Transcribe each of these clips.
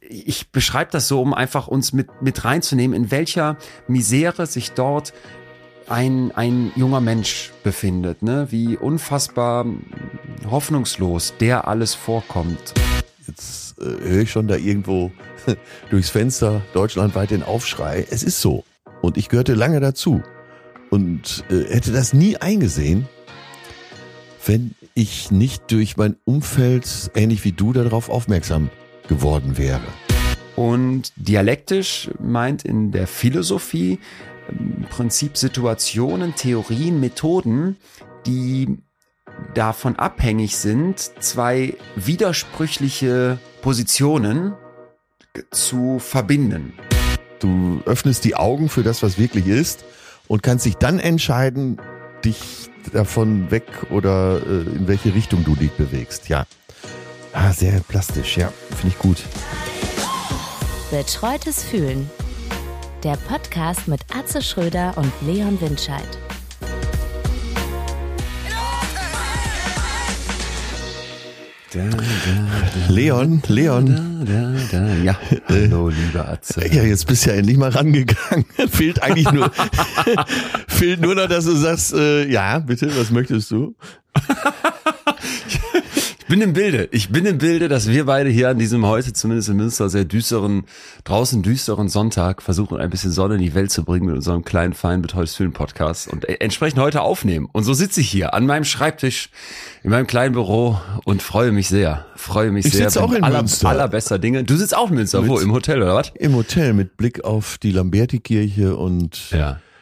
ich beschreibe das so, um einfach uns mit reinzunehmen, in welcher Misere sich dort ein junger Mensch befindet, ne? Wie unfassbar hoffnungslos der alles vorkommt. Jetzt höre ich schon da irgendwo durchs Fenster deutschlandweit den Aufschrei. Es ist so. Und ich gehörte lange dazu. Und hätte das nie eingesehen, wenn ich nicht durch mein Umfeld, ähnlich wie du, darauf aufmerksam geworden wäre. Und dialektisch meint in der Philosophie im Prinzip Situationen, Theorien, Methoden, die davon abhängig sind, zwei widersprüchliche Positionen zu verbinden. Du öffnest die Augen für das, was wirklich ist und kannst dich dann entscheiden, dich davon weg oder in welche Richtung du dich bewegst. Ja, sehr plastisch, ja, finde ich gut. Betreutes Fühlen. Der Podcast mit Atze Schröder und Leon Windscheid. Leon. Ja, hallo, lieber Atze. Ja, jetzt bist du ja endlich mal rangegangen. Fehlt eigentlich nur, fehlt nur noch, dass du sagst, ja, bitte, was möchtest du? Ich bin im Bilde, dass wir beide hier an diesem heute, zumindest in Münster, sehr düsteren Sonntag versuchen, ein bisschen Sonne in die Welt zu bringen mit unserem kleinen, feinen Betreutes Fühlen Podcast und entsprechend heute aufnehmen. Und so sitze ich hier an meinem Schreibtisch in meinem kleinen Büro und freue mich sehr. Ich sitze auch in Münster. Allerbester Dinge. Du sitzt auch in Münster. Wo? Im Hotel oder was? Im Hotel mit Blick auf die Lamberti-Kirche und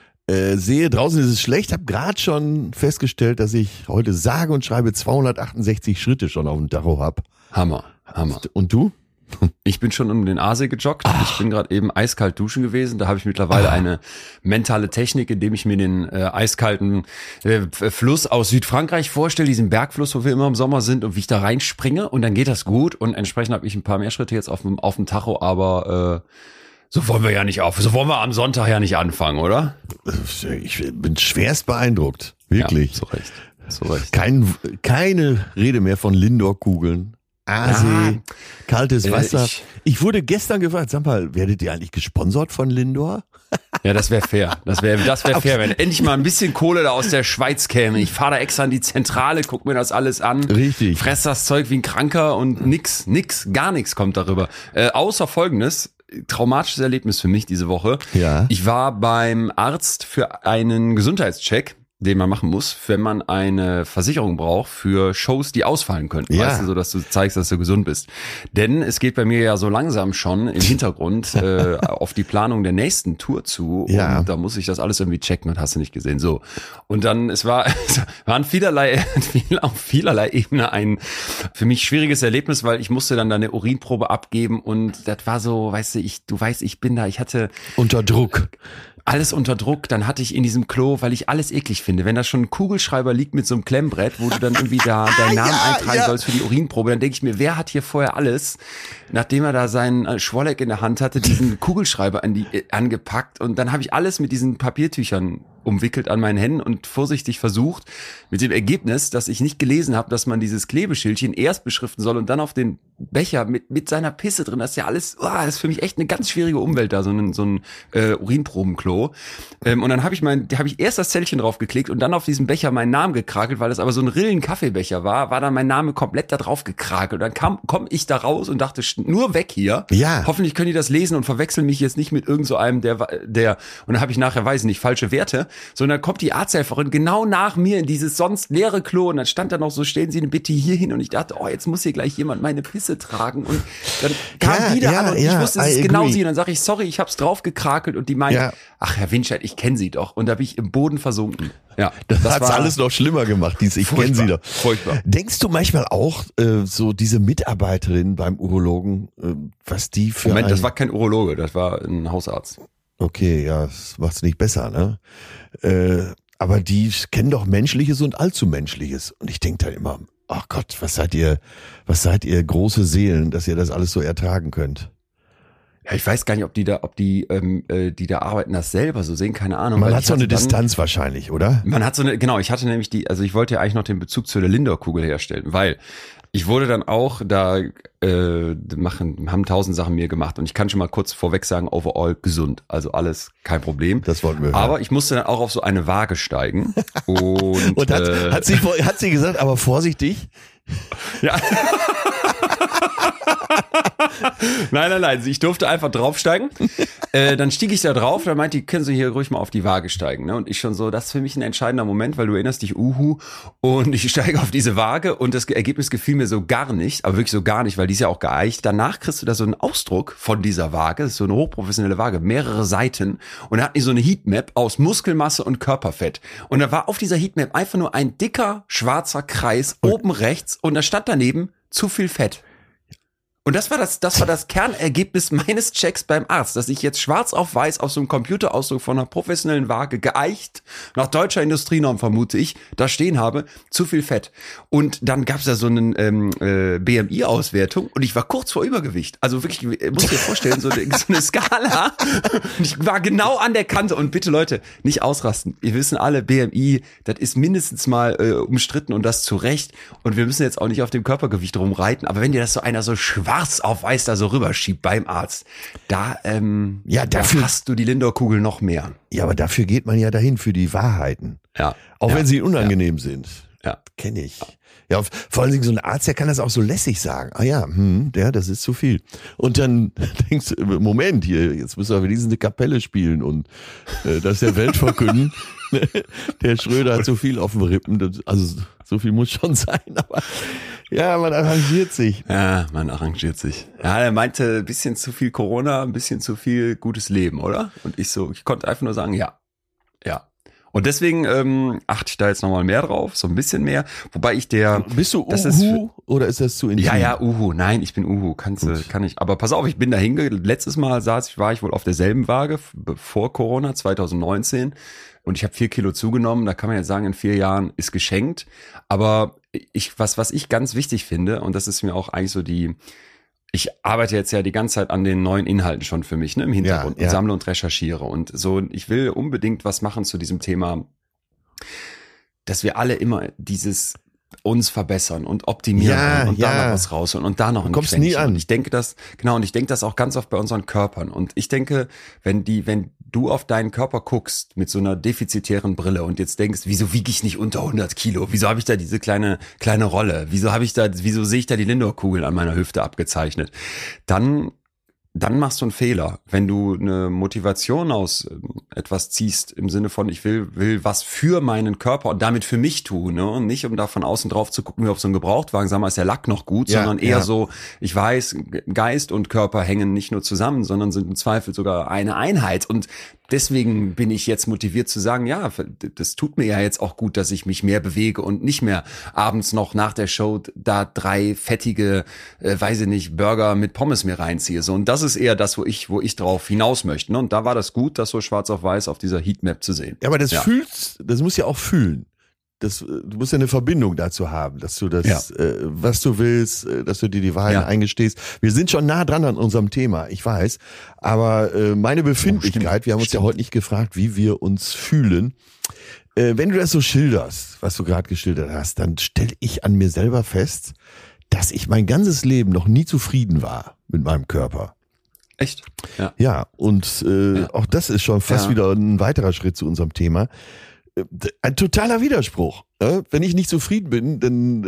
sehe, draußen ist es schlecht, habe gerade schon festgestellt, dass ich heute sage und schreibe 268 Schritte schon auf dem Tacho habe. Hammer. Und du? Ich bin schon um den Aasee gejoggt. Ich bin gerade eben eiskalt duschen gewesen. Da habe ich mittlerweile eine mentale Technik, indem ich mir den eiskalten Fluss aus Südfrankreich vorstelle, diesen Bergfluss, wo wir immer im Sommer sind, und wie ich da reinspringe, und dann geht das gut. Und entsprechend habe ich ein paar mehr Schritte jetzt auf dem Tacho, aber so wollen wir am Sonntag ja nicht anfangen, oder? Ich bin schwerst beeindruckt. Wirklich. Ja, zu Recht. Keine Rede mehr von Lindor-Kugeln. Aasee, kaltes Wasser. Ich wurde gestern gefragt, sag mal, werdet ihr eigentlich gesponsert von Lindor? Ja, das wäre fair. Das wäre fair, wenn endlich mal ein bisschen Kohle da aus der Schweiz käme. Ich fahre da extra in die Zentrale, guck mir das alles an. Richtig. Fress das Zeug wie ein Kranker und gar nichts kommt darüber. Außer Folgendes. Traumatisches Erlebnis für mich diese Woche. Ja. Ich war beim Arzt für einen Gesundheitscheck, den man machen muss, wenn man eine Versicherung braucht für Shows, die ausfallen könnten. Ja. Weißt du, so dass du zeigst, dass du gesund bist. Denn es geht bei mir ja so langsam schon im Hintergrund auf die Planung der nächsten Tour zu. Ja. Und da muss ich das alles irgendwie checken, und hast du nicht gesehen. So. Und dann, es war auf vielerlei Ebene ein für mich schwieriges Erlebnis, weil ich musste dann da eine Urinprobe abgeben, und das war so, weißt du, ich bin da, ich hatte unter Druck. Alles unter Druck. Dann hatte ich in diesem Klo, weil ich alles eklig finde, wenn da schon ein Kugelschreiber liegt mit so einem Klemmbrett, wo du dann irgendwie da deinen Namen eintragen sollst für die Urinprobe, dann denke ich mir, wer hat hier vorher alles, nachdem er da seinen Schwolleck in der Hand hatte, diesen Kugelschreiber angepackt, und dann habe ich alles mit diesen Papiertüchern umwickelt an meinen Händen und vorsichtig versucht, mit dem Ergebnis, dass ich nicht gelesen habe, dass man dieses Klebeschildchen erst beschriften soll und dann auf den Becher mit seiner Pisse drin. Das ist ja alles, das ist für mich echt eine ganz schwierige Umwelt da, so ein Urinprobenklo. Und dann habe ich erst das Zettelchen drauf geklickt und dann auf diesen Becher meinen Namen gekrakelt, weil das aber so ein Rillen-Kaffeebecher war dann mein Name komplett da drauf gekrakelt. Und dann komm ich da raus und dachte, nur weg hier. Ja. Hoffentlich können die das lesen und verwechseln mich jetzt nicht mit irgend so einem, der, und dann habe ich nachher, weiß ich nicht, falsche Werte, sondern kommt die Arzthelferin genau nach mir in dieses sonst leere Klo, und dann stand da noch so, stellen Sie eine bitte hier hin, und ich dachte, jetzt muss hier gleich jemand meine Pisse tragen, und dann kam an, und ich wusste, es ist genau sie, und dann sage ich, sorry, ich hab's drauf gekrakelt, und die meint, ach, Herr Windscheid, ich kenne Sie doch, und da bin ich im Boden versunken. Ja, das hat's alles noch schlimmer gemacht, ich kenne Sie doch. Furchtbar. Denkst du manchmal auch, so diese Mitarbeiterin beim Urologen, was die für Moment, das war kein Urologe, das war ein Hausarzt. Okay, ja, das macht's nicht besser, ne? Aber die kennen doch Menschliches und Allzumenschliches. Und ich denke da immer, ach Gott, was seid ihr große Seelen, dass ihr das alles so ertragen könnt? Ja, ich weiß gar nicht, ob die da arbeiten, das selber so sehen, keine Ahnung. Man hat so eine Distanz wahrscheinlich, oder? Man hat so eine, genau, ich hatte nämlich ich wollte ja eigentlich noch den Bezug zu der Lindor-Kugel herstellen, weil Ich wurde dann auch haben 1000 Sachen mir gemacht und ich kann schon mal kurz vorweg sagen, overall gesund, also alles kein Problem. Das wollten wir hören. Aber ich musste dann auch auf so eine Waage steigen und hat sie gesagt, aber vorsichtig? Ja. Nein, ich durfte einfach draufsteigen. Dann stieg ich da drauf, dann meinte die, können Sie hier ruhig mal auf die Waage steigen. Ne? Und ich schon so, das ist für mich ein entscheidender Moment, weil du erinnerst dich, und ich steige auf diese Waage und das Ergebnis gefiel mir so gar nicht, aber wirklich so gar nicht, weil die ist ja auch geeicht. Danach kriegst du da so einen Ausdruck von dieser Waage, das ist so eine hochprofessionelle Waage, mehrere Seiten und da hat die so eine Heatmap aus Muskelmasse und Körperfett. Und da war auf dieser Heatmap einfach nur ein dicker, schwarzer Kreis oben rechts und da stand daneben zu viel Fett. Und das war das Kernergebnis meines Checks beim Arzt, dass ich jetzt schwarz auf weiß auf so einem Computerausdruck von einer professionellen Waage geeicht, nach deutscher Industrienorm vermute ich, da stehen habe, zu viel Fett. Und dann gab's da so eine BMI-Auswertung und ich war kurz vor Übergewicht. Also wirklich, musst dir vorstellen, so eine Skala. Und ich war genau an der Kante. Und bitte Leute, nicht ausrasten. Wir wissen alle, BMI, das ist mindestens mal umstritten und das zu Recht. Und wir müssen jetzt auch nicht auf dem Körpergewicht rumreiten. Aber wenn dir das so einer so schwarz auf weiß da so rüberschiebt beim Arzt, da hast du die Lindor-Kugel noch mehr. Ja, aber dafür geht man ja dahin, für die Wahrheiten. Ja. Auch wenn sie unangenehm sind. Ja. Kenne ich. Ja, vor allen Dingen so ein Arzt, der kann das auch so lässig sagen. Ah ja, das ist zu viel. Und dann denkst du, Moment hier, jetzt müssen wir wenigstens eine Kapelle spielen und das der Welt verkünden. Der Schröder hat so viel auf dem Rippen, also so viel muss schon sein, aber ja, man arrangiert sich. Ja, man arrangiert sich. Ja, er meinte, ein bisschen zu viel Corona, ein bisschen zu viel gutes Leben, oder? Und ich konnte einfach nur sagen, ja. Und deswegen achte ich da jetzt nochmal mehr drauf, so ein bisschen mehr. Wobei ich Bist du Uhu oder ist das zu intim? Ja, Uhu. Nein, ich bin Uhu. Kann ich. Aber pass auf, ich bin da letztes Mal war ich wohl auf derselben Waage vor Corona, 2019. Und ich habe 4 Kilo zugenommen. Da kann man jetzt sagen, in 4 Jahren ist geschenkt. Aber was ich ganz wichtig finde, und das ist mir auch eigentlich so ich arbeite jetzt ja die ganze Zeit an den neuen Inhalten schon für mich, ne, im Hintergrund und sammle und recherchiere und so. Ich will unbedingt was machen zu diesem Thema, dass wir alle immer dieses uns verbessern und optimieren und da noch was rausholen und da noch ein Quäntchen. Nie an. Und ich denke das auch ganz oft bei unseren Körpern. Und ich denke, wenn du auf deinen Körper guckst mit so einer defizitären Brille und jetzt denkst, wieso wiege ich nicht unter 100 Kilo? Wieso habe ich da diese kleine Rolle? Wieso sehe ich da die Lindor-Kugel an meiner Hüfte abgezeichnet? Dann machst du einen Fehler. Wenn du eine Motivation aus etwas ziehst, im Sinne von, ich will was für meinen Körper und damit für mich tun, ne? Und nicht, um da von außen drauf zu gucken, wie auf so einen Gebrauchtwagen, sag mal, ist der Lack noch gut, sondern eher so, ich weiß, Geist und Körper hängen nicht nur zusammen, sondern sind im Zweifel sogar eine Einheit. Und deswegen bin ich jetzt motiviert zu sagen, ja, das tut mir ja jetzt auch gut, dass ich mich mehr bewege und nicht mehr abends noch nach der Show da 3 fettige, weiß ich nicht, Burger mit Pommes mir reinziehe. So, und das ist eher das, wo ich drauf hinaus möchte. Ne? Und da war das gut, das so schwarz auf weiß auf dieser Heatmap zu sehen. Ja, aber das muss ja auch fühlen. Du musst ja eine Verbindung dazu haben, dass du das, was du willst, dass du dir die Wahrheit eingestehst. Wir sind schon nah dran an unserem Thema, ich weiß. Aber meine Befindlichkeit, wir haben uns ja heute nicht gefragt, wie wir uns fühlen. Wenn du das so schilderst, was du gerade geschildert hast, dann stelle ich an mir selber fest, dass ich mein ganzes Leben noch nie zufrieden war mit meinem Körper. Echt? Ja, und auch das ist schon fast wieder ein weiterer Schritt zu unserem Thema. Ein totaler Widerspruch. Wenn ich nicht zufrieden bin,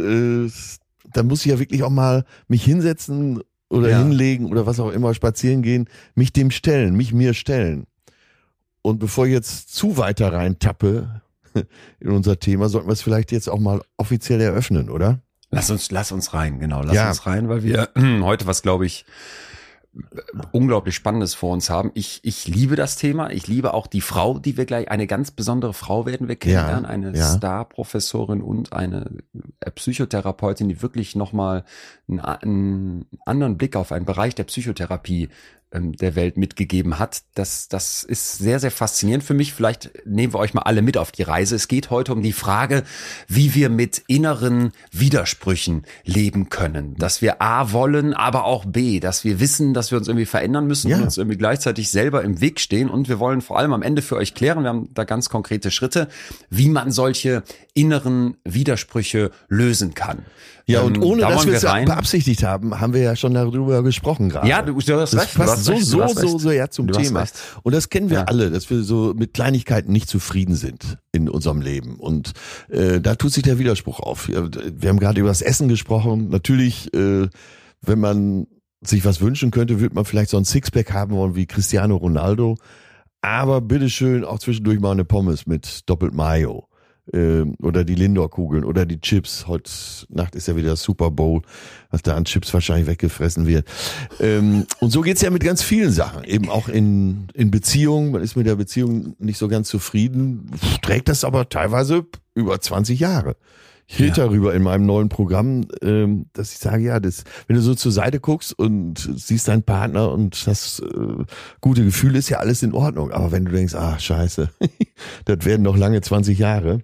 dann muss ich ja wirklich auch mal mich hinsetzen oder hinlegen oder was auch immer, spazieren gehen, mich mir stellen. Und bevor ich jetzt zu weiter reintappe in unser Thema, sollten wir es vielleicht jetzt auch mal offiziell eröffnen, oder? Lass uns rein, genau. Lass uns rein, weil wir heute was, glaube ich, unglaublich Spannendes vor uns haben. Ich liebe das Thema. Ich liebe auch die Frau, die wir gleich, eine ganz besondere Frau werden wir kennenlernen, eine Star-Professorin und eine Psychotherapeutin, die wirklich nochmal einen anderen Blick auf einen Bereich der Psychotherapie der Welt mitgegeben hat. Das ist sehr, sehr faszinierend für mich. Vielleicht nehmen wir euch mal alle mit auf die Reise. Es geht heute um die Frage, wie wir mit inneren Widersprüchen leben können. Dass wir A wollen, aber auch B, dass wir wissen, dass wir uns irgendwie verändern müssen und uns irgendwie gleichzeitig selber im Weg stehen. Und wir wollen vor allem am Ende für euch klären, wir haben da ganz konkrete Schritte, wie man solche inneren Widersprüche lösen kann. Ja, und ohne da dass wollen wir es rein. beabsichtigt haben wir ja schon darüber gesprochen gerade. Ja, du hast recht. Das passt so ja zum Du hast Thema. recht. Und das kennen wir Ja. alle, dass wir so mit Kleinigkeiten nicht zufrieden sind in unserem Leben. Und da tut sich der Widerspruch auf. Wir haben gerade über das Essen gesprochen. Natürlich, wenn man sich was wünschen könnte, würde man vielleicht so ein Sixpack haben wollen wie Cristiano Ronaldo. Aber bitteschön auch zwischendurch mal eine Pommes mit doppelt Mayo. Oder die Lindor-Kugeln oder die Chips. Heute Nacht ist ja wieder Super Bowl, was da an Chips wahrscheinlich weggefressen wird. Und so geht's ja mit ganz vielen Sachen. Eben auch in Beziehungen. Man ist mit der Beziehung nicht so ganz zufrieden. Trägt das aber teilweise über 20 Jahre. Ich rede darüber in meinem neuen Programm, dass ich sage, ja, wenn du so zur Seite guckst und siehst deinen Partner und das gute Gefühl, ist ja alles in Ordnung. Aber wenn du denkst, scheiße, das werden noch lange 20 Jahre,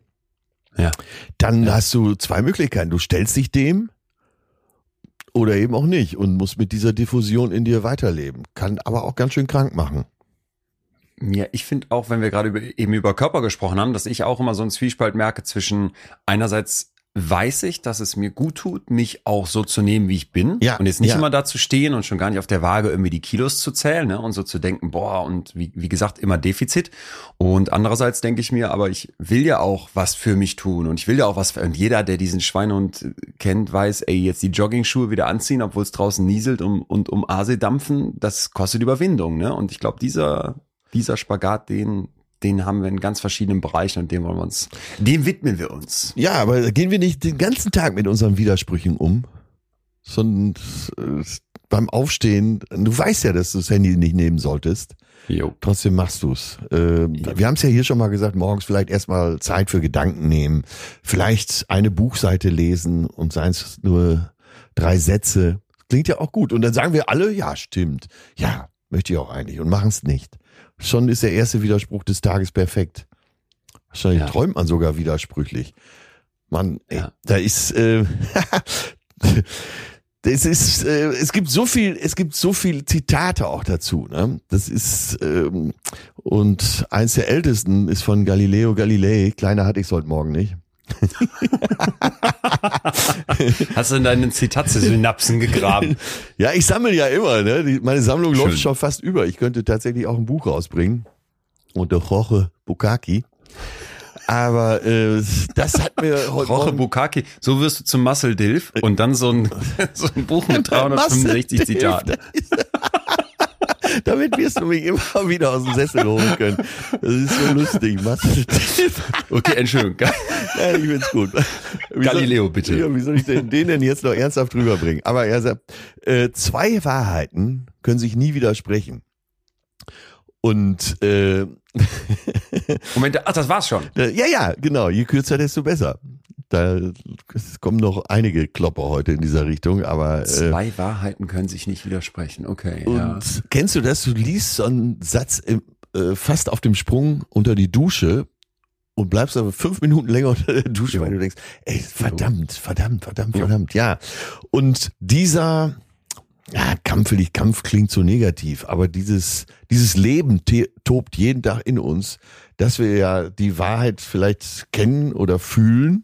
dann hast du zwei Möglichkeiten. Du stellst dich dem oder eben auch nicht und musst mit dieser Diffusion in dir weiterleben. Kann aber auch ganz schön krank machen. Ja, ich finde auch, wenn wir gerade über Körper gesprochen haben, dass ich auch immer so einen Zwiespalt merke zwischen einerseits weiß ich, dass es mir gut tut, mich auch so zu nehmen, wie ich bin. Ja, und jetzt nicht ja. immer da zu stehen und schon gar nicht auf der Waage irgendwie die Kilos zu zählen, ne? Und so zu denken, boah, und wie gesagt, immer Defizit. Und andererseits denke ich mir, aber ich will ja auch was für mich tun und ich will ja auch was für, und jeder, der diesen Schweinehund kennt, weiß, ey, jetzt die Joggingschuhe wieder anziehen, obwohl es draußen nieselt und um Aase dampfen, das kostet Überwindung, ne? Und ich glaube, dieser Spagat, den haben wir in ganz verschiedenen Bereichen und dem widmen wir uns. Ja, aber gehen wir nicht den ganzen Tag mit unseren Widersprüchen um, sondern beim Aufstehen, du weißt ja, dass du das Handy nicht nehmen solltest, trotzdem machst du's. Wir haben es ja hier schon mal gesagt, morgens vielleicht erstmal Zeit für Gedanken nehmen, vielleicht eine Buchseite lesen und seien es nur 3 Sätze. Klingt ja auch gut. Und dann sagen wir alle, ja, stimmt. Ja, möchte ich auch eigentlich und machen es nicht. Schon ist der erste Widerspruch des Tages perfekt. Wahrscheinlich träumt man sogar widersprüchlich. Mann, ey, da ist, es gibt so viel Zitate auch dazu, ne? Das ist, und eins der ältesten ist von Galileo Galilei. Kleiner hatte ich es heute Morgen nicht. Hast du in deinen Zitate-Synapsen gegraben? Ja, ich sammle ja immer, ne? Meine Sammlung läuft schon fast über. Ich könnte tatsächlich auch ein Buch rausbringen. Unter Jorge Bukaki. Aber das hat mir heute Jorge Morgen... Bukaki, so wirst du zum Muscle Dilf und dann so ein Buch mit 365 Zitaten. Damit wirst du mich immer wieder aus dem Sessel holen können. Das ist so lustig. Okay, Entschuldigung. Ja, ich find's gut. Galileo, bitte. Ja, wie soll ich den denn jetzt noch ernsthaft rüberbringen? Aber er sagt, 2 Wahrheiten können sich nie widersprechen. Und Moment, ach, das war's schon. ja, genau. Je kürzer, desto besser. Da kommen noch einige Klopper heute in dieser Richtung, aber 2 Wahrheiten können sich nicht widersprechen. Okay. Und kennst du das? Du liest so einen Satz fast auf dem Sprung unter die Dusche und bleibst aber 5 Minuten länger unter der Dusche, weil du denkst, ey, verdammt. Ja. Und dieser Kampf klingt so negativ, aber dieses Leben tobt jeden Tag in uns, dass wir ja die Wahrheit vielleicht kennen oder fühlen,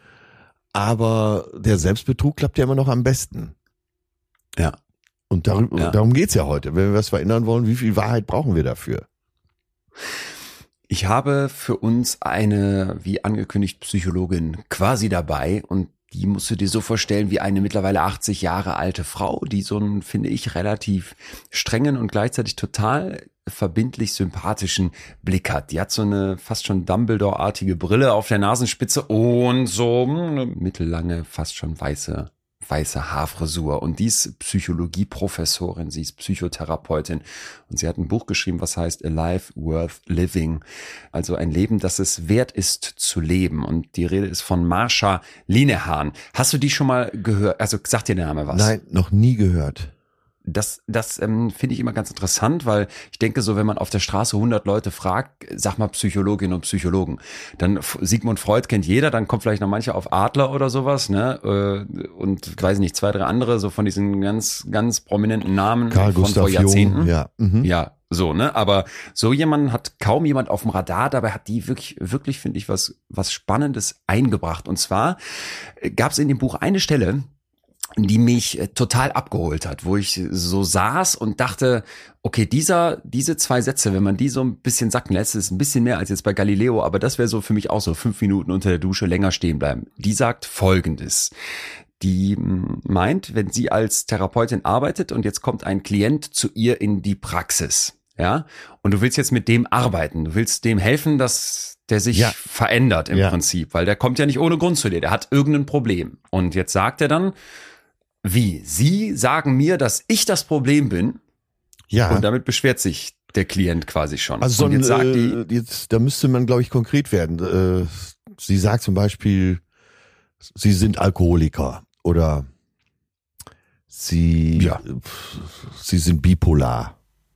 aber der Selbstbetrug klappt ja immer noch am besten. Ja. Und darum geht's ja heute. Wenn wir was verändern wollen, wie viel Wahrheit brauchen wir dafür? Ich habe für uns eine, wie angekündigt, Psychologin quasi dabei und die musst du dir so vorstellen wie eine mittlerweile 80 Jahre alte Frau, die so einen, finde ich, relativ strengen und gleichzeitig total verbindlich sympathischen Blick hat. Die hat so eine fast schon Dumbledore-artige Brille auf der Nasenspitze und so eine mittellange, fast schon weiße Haarfrisur. Und die ist Psychologieprofessorin, sie ist Psychotherapeutin und sie hat ein Buch geschrieben, was heißt A Life Worth Living. Also ein Leben, das es wert ist zu leben. Und die Rede ist von Marsha Linehan. Hast du die schon mal gehört? Also sagt dir der Name was? Nein, noch nie gehört. Das finde ich immer ganz interessant, weil ich denke so, wenn man auf der Straße 100 Leute fragt, sag mal Psychologinnen und Psychologen, dann Sigmund Freud kennt jeder, dann kommt vielleicht noch mancher auf Adler oder sowas, ne, und weiß nicht, 2, 3 andere, so von diesen ganz, ganz prominenten Namen Carl von Gustav vor Jahrzehnten. Jung, ja. Mhm. Ja, So, ne? Aber so jemanden hat kaum jemand auf dem Radar. Dabei hat die wirklich, finde ich, was Spannendes eingebracht. Und zwar gab es in dem Buch eine Stelle, die mich total abgeholt hat, wo ich so saß und dachte, okay, diese 2 Sätze, wenn man die so ein bisschen sacken lässt, ist ein bisschen mehr als jetzt bei Galileo, aber das wäre so für mich auch so 5 Minuten unter der Dusche länger stehen bleiben. Die sagt Folgendes. Die meint, wenn sie als Therapeutin arbeitet und jetzt kommt ein Klient zu ihr in die Praxis, ja, und du willst jetzt mit dem arbeiten, du willst dem helfen, dass der sich verändert im Prinzip, weil der kommt ja nicht ohne Grund zu dir, der hat irgendein Problem. Und jetzt sagt er dann, wie? Sie sagen mir, dass ich das Problem bin? Ja. Und damit beschwert sich der Klient quasi schon. Also und da müsste man, glaube ich, konkret werden. Sie sagt zum Beispiel, Sie sind Alkoholiker oder Sie sind bipolar.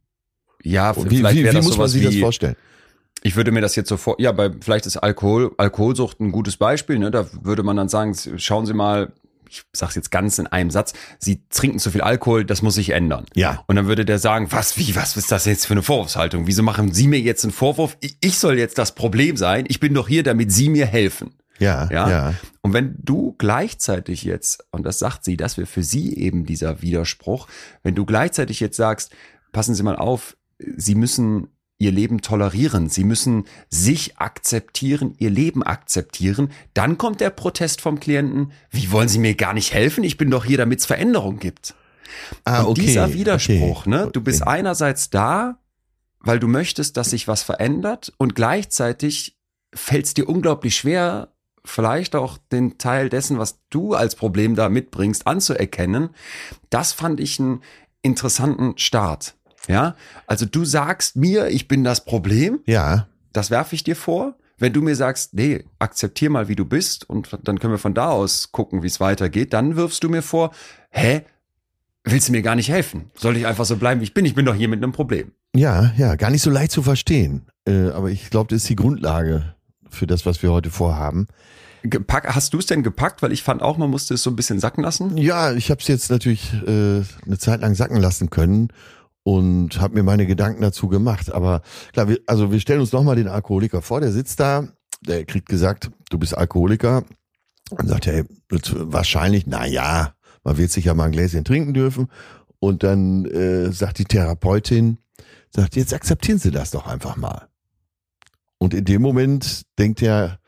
Ja, vielleicht wäre das wie muss man sich das vorstellen? Ich würde mir das jetzt so vielleicht ist Alkoholsucht ein gutes Beispiel, ne? Da würde man dann sagen, schauen Sie mal, ich sag's jetzt ganz in einem Satz, Sie trinken zu viel Alkohol, das muss sich ändern. Ja. Und dann würde der sagen, was ist das jetzt für eine Vorwurfshaltung? Wieso machen Sie mir jetzt einen Vorwurf? Ich soll jetzt das Problem sein. Ich bin doch hier, damit Sie mir helfen. Ja. Und wenn du gleichzeitig jetzt, und das sagt sie, das wäre für sie eben dieser Widerspruch, wenn du gleichzeitig jetzt sagst, passen Sie mal auf, Sie müssen Ihr Leben tolerieren, Sie müssen sich akzeptieren, Ihr Leben akzeptieren, dann kommt der Protest vom Klienten, wie wollen Sie mir gar nicht helfen? Ich bin doch hier, damit es Veränderung gibt. Und dieser Widerspruch, ne? Du bist einerseits da, weil du möchtest, dass sich was verändert und gleichzeitig fällt es dir unglaublich schwer, vielleicht auch den Teil dessen, was du als Problem da mitbringst, anzuerkennen. Das fand ich einen interessanten Start. Ja, also du sagst mir, ich bin das Problem. Ja. Das werfe ich dir vor. Wenn du mir sagst, nee, akzeptier mal, wie du bist und dann können wir von da aus gucken, wie es weitergeht, dann wirfst du mir vor, willst du mir gar nicht helfen? Soll ich einfach so bleiben, wie ich bin? Ich bin doch hier mit einem Problem. Ja, gar nicht so leicht zu verstehen. Aber ich glaube, das ist die Grundlage für das, was wir heute vorhaben. Hast du es denn gepackt? Weil ich fand auch, man musste es so ein bisschen sacken lassen. Ja, ich habe es jetzt natürlich eine Zeit lang sacken lassen können und habe mir meine Gedanken dazu gemacht. Aber klar, wir stellen uns nochmal den Alkoholiker vor, der sitzt da, der kriegt gesagt, du bist Alkoholiker. Und sagt er, wahrscheinlich, man wird sich ja mal ein Gläschen trinken dürfen. Und dann sagt die Therapeutin, jetzt akzeptieren Sie das doch einfach mal. Und in dem Moment denkt er,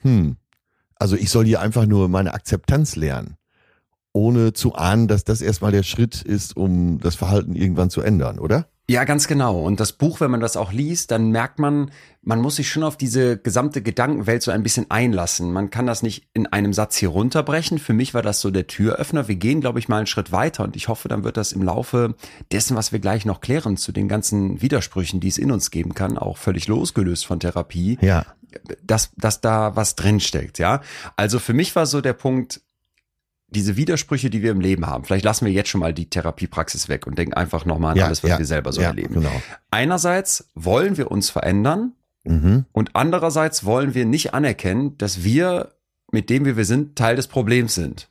also ich soll hier einfach nur meine Akzeptanz lernen, ohne zu ahnen, dass das erstmal der Schritt ist, um das Verhalten irgendwann zu ändern, oder? Ja, ganz genau. Und das Buch, wenn man das auch liest, dann merkt man muss sich schon auf diese gesamte Gedankenwelt so ein bisschen einlassen. Man kann das nicht in einem Satz hier runterbrechen. Für mich war das so der Türöffner. Wir gehen, glaube ich, mal einen Schritt weiter und ich hoffe, dann wird das im Laufe dessen, was wir gleich noch klären, zu den ganzen Widersprüchen, die es in uns geben kann, auch völlig losgelöst von Therapie, dass da was drinsteckt, ja. Also für mich war so der Punkt, diese Widersprüche, die wir im Leben haben, vielleicht lassen wir jetzt schon mal die Therapiepraxis weg und denken einfach nochmal an alles, was wir selber so erleben. Genau. Einerseits wollen wir uns verändern und andererseits wollen wir nicht anerkennen, dass wir, mit dem wie wir sind, Teil des Problems sind.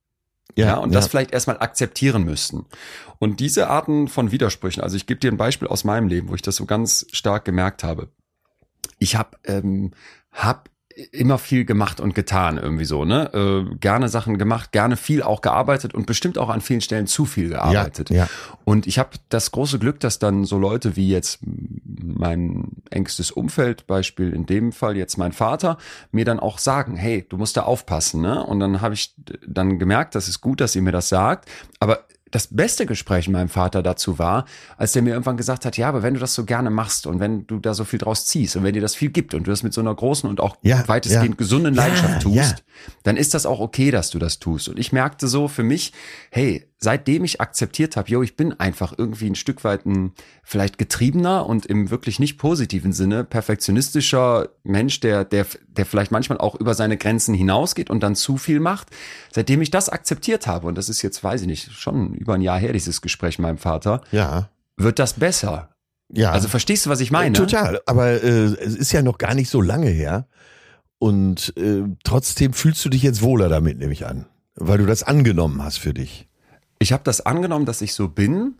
Und das vielleicht erstmal akzeptieren müssten. Und diese Arten von Widersprüchen, also ich gebe dir ein Beispiel aus meinem Leben, wo ich das so ganz stark gemerkt habe. Ich habe immer viel gemacht und getan irgendwie so, ne? Gerne Sachen gemacht, gerne viel auch gearbeitet und bestimmt auch an vielen Stellen zu viel gearbeitet. Und ich habe das große Glück, dass dann so Leute wie jetzt mein engstes Umfeld, Beispiel in dem Fall jetzt mein Vater, mir dann auch sagen, hey, du musst da aufpassen, ne? Und dann habe ich dann gemerkt, das ist gut, dass ihr mir das sagt, aber das beste Gespräch mit meinem Vater dazu war, als der mir irgendwann gesagt hat, ja, aber wenn du das so gerne machst und wenn du da so viel draus ziehst und wenn dir das viel gibt und du das mit so einer großen und auch weitestgehend gesunden Leidenschaft tust, dann ist das auch okay, dass du das tust. Und ich merkte so für mich, hey, seitdem ich akzeptiert habe, ich bin einfach irgendwie ein Stück weit ein vielleicht getriebener und im wirklich nicht positiven Sinne perfektionistischer Mensch, der vielleicht manchmal auch über seine Grenzen hinausgeht und dann zu viel macht. Seitdem ich das akzeptiert habe, und das ist jetzt, weiß ich nicht, schon über ein Jahr her, dieses Gespräch mit meinem Vater, wird das besser. Ja. Also verstehst du, was ich meine? Total, aber es ist ja noch gar nicht so lange her und trotzdem fühlst du dich jetzt wohler damit, nehme ich an, weil du das angenommen hast für dich. Ich habe das angenommen, dass ich so bin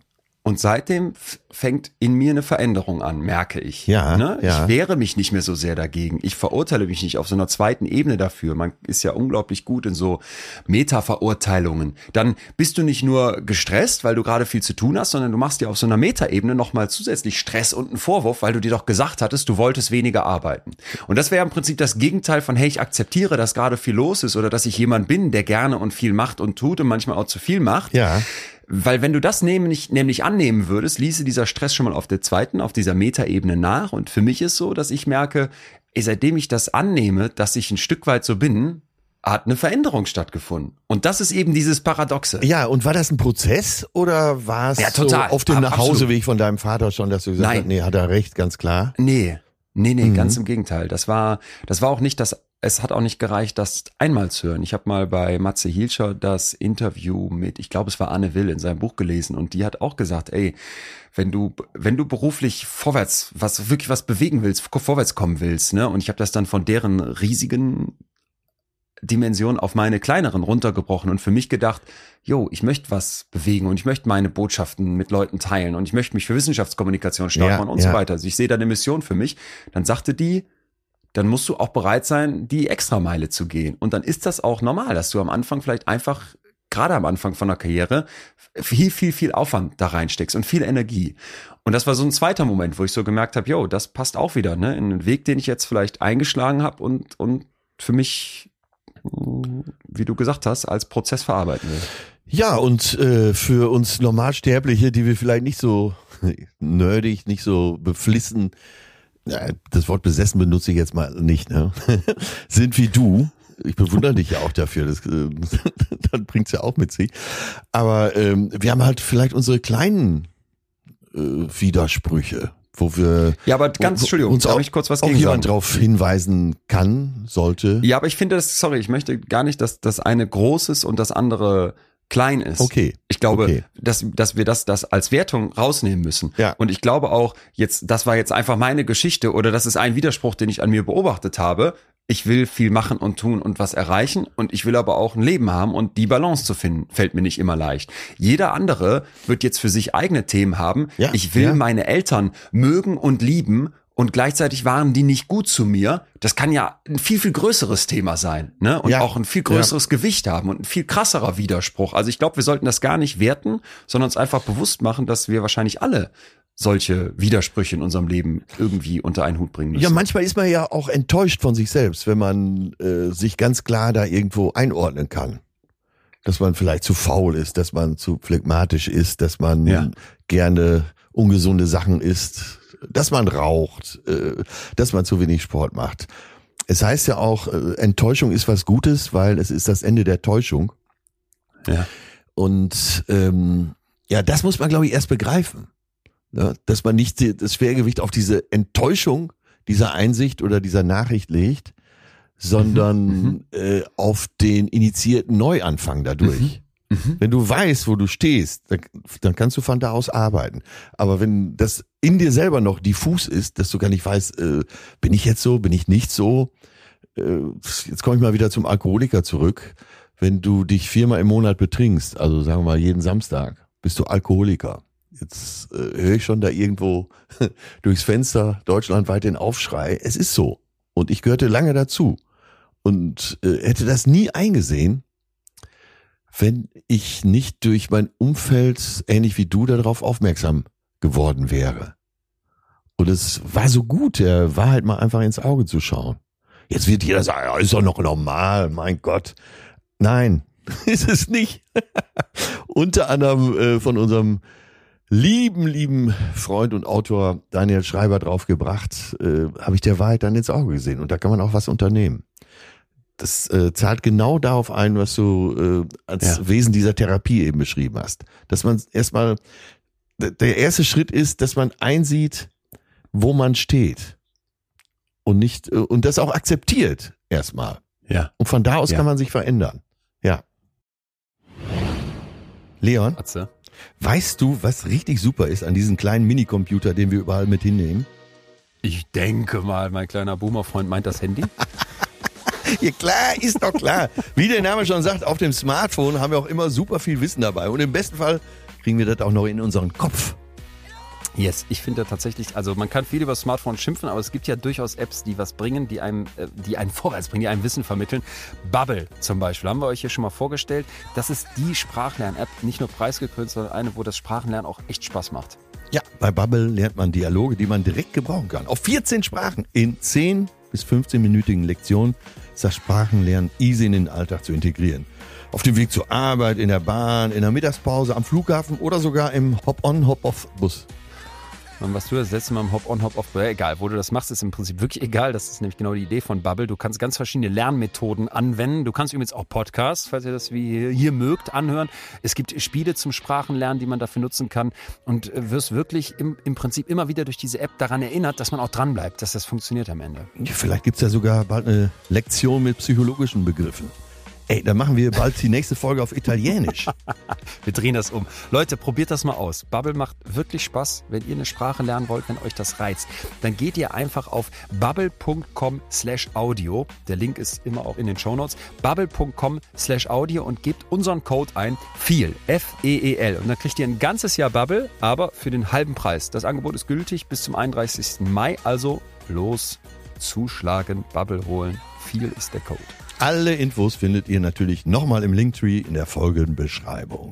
Und seitdem fängt in mir eine Veränderung an, merke ich. Ja. Ich wehre mich nicht mehr so sehr dagegen. Ich verurteile mich nicht auf so einer zweiten Ebene dafür. Man ist ja unglaublich gut in so Meta-Verurteilungen. Dann bist du nicht nur gestresst, weil du gerade viel zu tun hast, sondern du machst dir auf so einer Meta-Ebene nochmal zusätzlich Stress und einen Vorwurf, weil du dir doch gesagt hattest, du wolltest weniger arbeiten. Und das wäre im Prinzip das Gegenteil von, hey, ich akzeptiere, dass gerade viel los ist oder dass ich jemand bin, der gerne und viel macht und tut und manchmal auch zu viel macht. Ja. Weil wenn du das nämlich annehmen würdest, ließe dieser Stress schon mal auf dieser Metaebene nach. Und für mich ist so, dass ich merke, seitdem ich das annehme, dass ich ein Stück weit so bin, hat eine Veränderung stattgefunden. Und das ist eben dieses Paradoxe. Ja, und war das ein Prozess oder war es so auf dem Nachhauseweg von deinem Vater schon, dass du gesagt hast, nee, hat er recht, ganz klar? Nee, ganz im Gegenteil. Das war auch nicht es hat auch nicht gereicht, das einmal zu hören. Ich habe mal bei Matze Hilscher das Interview mit, ich glaube, es war Anne Will in seinem Buch gelesen und die hat auch gesagt, wenn du beruflich wirklich was bewegen willst, vorwärts kommen willst, ne? Und ich habe das dann von deren riesigen Dimension auf meine kleineren runtergebrochen und für mich gedacht, ich möchte was bewegen und ich möchte meine Botschaften mit Leuten teilen und ich möchte mich für Wissenschaftskommunikation stark machen und so weiter. Also ich sehe da eine Mission für mich. Dann sagte die, dann musst du auch bereit sein, die Extrameile zu gehen. Und dann ist das auch normal, dass du am Anfang vielleicht einfach, gerade am Anfang von der Karriere, viel Aufwand da reinsteckst und viel Energie. Und das war so ein zweiter Moment, wo ich so gemerkt habe, das passt auch wieder, ne, in einen Weg, den ich jetzt vielleicht eingeschlagen habe und für mich, wie du gesagt hast, als Prozess verarbeiten will. Ja, und für uns Normalsterbliche, die wir vielleicht nicht so nerdig, nicht so beflissen, das Wort besessen benutze ich jetzt mal nicht, ne? Sind wie du. Ich bewundere dich ja auch dafür, das bringt's ja auch mit sich. Aber wir haben halt vielleicht unsere kleinen Widersprüche, wo wir Entschuldigung, uns auch, ich kurz was auch jemand drauf hinweisen kann, sollte. Ja, aber ich finde ich möchte gar nicht, dass das eine groß ist und das andere klein ist. Okay. Ich glaube, dass wir das als Wertung rausnehmen müssen. Ja. Und ich glaube auch, das war jetzt einfach meine Geschichte oder das ist ein Widerspruch, den ich an mir beobachtet habe. Ich will viel machen und tun und was erreichen und ich will aber auch ein Leben haben und die Balance zu finden, fällt mir nicht immer leicht. Jeder andere wird jetzt für sich eigene Themen haben. Ja, ich will meine Eltern mögen und lieben und gleichzeitig waren die nicht gut zu mir. Das kann ja ein viel größeres Thema sein, ne? Und auch ein viel größeres Gewicht haben und ein viel krasserer Widerspruch. Also ich glaube, wir sollten das gar nicht werten, sondern uns einfach bewusst machen, dass wir wahrscheinlich alle solche Widersprüche in unserem Leben irgendwie unter einen Hut bringen müssen. Ja, manchmal ist man ja auch enttäuscht von sich selbst, wenn man sich ganz klar da irgendwo einordnen kann. Dass man vielleicht zu faul ist, dass man zu phlegmatisch ist, dass man gerne ungesunde Sachen isst, dass man raucht, dass man zu wenig Sport macht. Es heißt ja auch, Enttäuschung ist was Gutes, weil es ist das Ende der Täuschung. Ja. Und das muss man, glaube ich, erst begreifen. Ja, dass man nicht das Schwergewicht auf diese Enttäuschung dieser Einsicht oder dieser Nachricht legt, sondern auf den initiierten Neuanfang dadurch. Wenn du weißt, wo du stehst, dann kannst du von da aus arbeiten. Aber wenn das in dir selber noch diffus ist, dass du gar nicht weißt, bin ich jetzt so, bin ich nicht so, jetzt komme ich mal wieder zum Alkoholiker zurück. Wenn du dich 4-mal im Monat betrinkst, also sagen wir mal jeden Samstag, bist du Alkoholiker. Jetzt höre ich schon da irgendwo durchs Fenster deutschlandweit den Aufschrei. Es ist so. Und ich gehörte lange dazu. Und hätte das nie eingesehen, wenn ich nicht durch mein Umfeld, ähnlich wie du, darauf aufmerksam geworden wäre. Und es war so gut, der Wahrheit mal einfach ins Auge zu schauen. Jetzt wird jeder sagen, ja, ist doch noch normal, mein Gott. Nein, ist es nicht. Unter anderem von unserem lieben Freund und Autor Daniel Schreiber draufgebracht, habe ich der Wahrheit dann ins Auge gesehen. Und da kann man auch was unternehmen. Das zahlt genau darauf ein, was du als Wesen dieser Therapie eben beschrieben hast. Dass man erstmal, der erste Schritt ist, dass man einsieht, wo man steht. Und nicht, und das auch akzeptiert erstmal. Ja. Und von da aus kann man sich verändern. Ja. Leon, weißt du, was richtig super ist an diesem kleinen Minicomputer, den wir überall mit hinnehmen? Ich denke mal, mein kleiner Boomer-Freund meint das Handy. Ja klar, ist doch klar. Wie der Name schon sagt, auf dem Smartphone haben wir auch immer super viel Wissen dabei. Und im besten Fall kriegen wir das auch noch in unseren Kopf. Yes, ich finde tatsächlich, also man kann viel über das Smartphone schimpfen, aber es gibt ja durchaus Apps, die was bringen, die einen vorwärts bringen, die einem Wissen vermitteln. Bubble zum Beispiel, haben wir euch hier schon mal vorgestellt. Das ist die Sprachlern-App, nicht nur preisgekrönt, sondern eine, wo das Sprachenlernen auch echt Spaß macht. Ja, bei Bubble lernt man Dialoge, die man direkt gebrauchen kann. Auf 14 Sprachen in 10 bis 15-minütigen Lektionen ist das Sprachenlernen easy in den Alltag zu integrieren. Auf dem Weg zur Arbeit, in der Bahn, in der Mittagspause, am Flughafen oder sogar im Hop-on, Hop-off-Bus. Und was du das letzte Mal im Hop-on, Hop-off, egal, wo du das machst, ist im Prinzip wirklich egal. Das ist nämlich genau die Idee von Bubble. Du kannst ganz verschiedene Lernmethoden anwenden. Du kannst übrigens auch Podcasts, falls ihr das wie hier mögt, anhören. Es gibt Spiele zum Sprachenlernen, die man dafür nutzen kann. Und wirst wirklich im Prinzip immer wieder durch diese App daran erinnert, dass man auch dran bleibt, dass das funktioniert am Ende. Ja, vielleicht gibt's ja sogar bald eine Lektion mit psychologischen Begriffen. Ey, dann machen wir bald die nächste Folge auf Italienisch. Wir drehen das um. Leute, probiert das mal aus. Bubble macht wirklich Spaß. Wenn ihr eine Sprache lernen wollt, wenn euch das reizt, dann geht ihr einfach auf bubble.com/audio. Der Link ist immer auch in den Shownotes. bubble.com/audio und gebt unseren Code ein. FEEL. F-E-E-L. Und dann kriegt ihr ein ganzes Jahr Bubble, aber für den halben Preis. Das Angebot ist gültig bis zum 31. Mai. Also los, zuschlagen, Bubble holen. FEEL ist der Code. Alle Infos findet ihr natürlich nochmal im Linktree in der Folgenbeschreibung.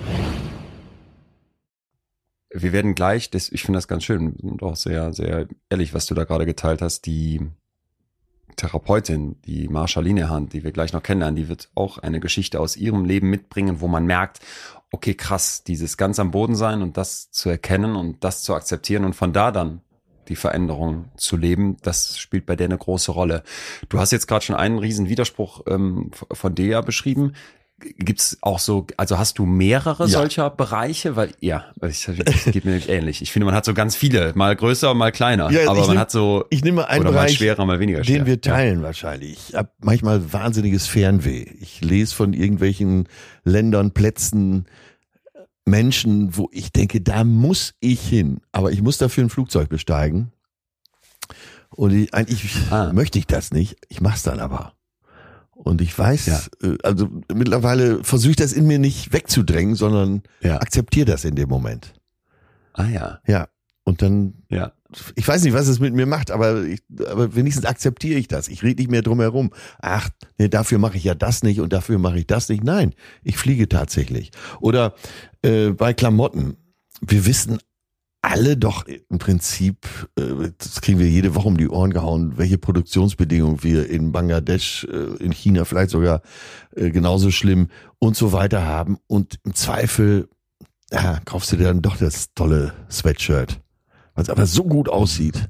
Wir werden gleich, ich finde das ganz schön und auch sehr, sehr ehrlich, was du da gerade geteilt hast, die Therapeutin, die Marsha Linehan, die wir gleich noch kennenlernen, die wird auch eine Geschichte aus ihrem Leben mitbringen, wo man merkt, okay, krass, dieses ganz am Boden sein und das zu erkennen und das zu akzeptieren und von da dann die Veränderung zu leben, das spielt bei der eine große Rolle. Du hast jetzt gerade schon einen riesen Widerspruch von dir ja beschrieben. Gibt's auch so, also hast du mehrere solcher Bereiche? Weil, das geht mir ähnlich. Ich finde, man hat so ganz viele, mal größer, mal kleiner. Ja, aber man hat so, ich nehme einen oder Bereich, mal schwerer, mal weniger schwer. Den wir teilen wahrscheinlich. Ich habe manchmal wahnsinniges Fernweh. Ich lese von irgendwelchen Ländern, Plätzen, Menschen, wo ich denke, da muss ich hin. Aber ich muss dafür ein Flugzeug besteigen. Und eigentlich möchte ich das nicht. Ich mach's dann aber. Und ich weiß, also mittlerweile versuche ich das in mir nicht wegzudrängen, sondern akzeptiere das in dem Moment. Ah ja. Ja. Und dann, ich weiß nicht, was es mit mir macht, aber wenigstens akzeptiere ich das. Ich rede nicht mehr drum herum. Ach, nee, dafür mache ich ja das nicht und dafür mache ich das nicht. Nein, ich fliege tatsächlich. Oder bei Klamotten. Wir wissen alle doch im Prinzip, das kriegen wir jede Woche um die Ohren gehauen, welche Produktionsbedingungen wir in Bangladesch, in China vielleicht sogar genauso schlimm und so weiter haben. Und im Zweifel kaufst du dir dann doch das tolle Sweatshirt, weil es aber so gut aussieht.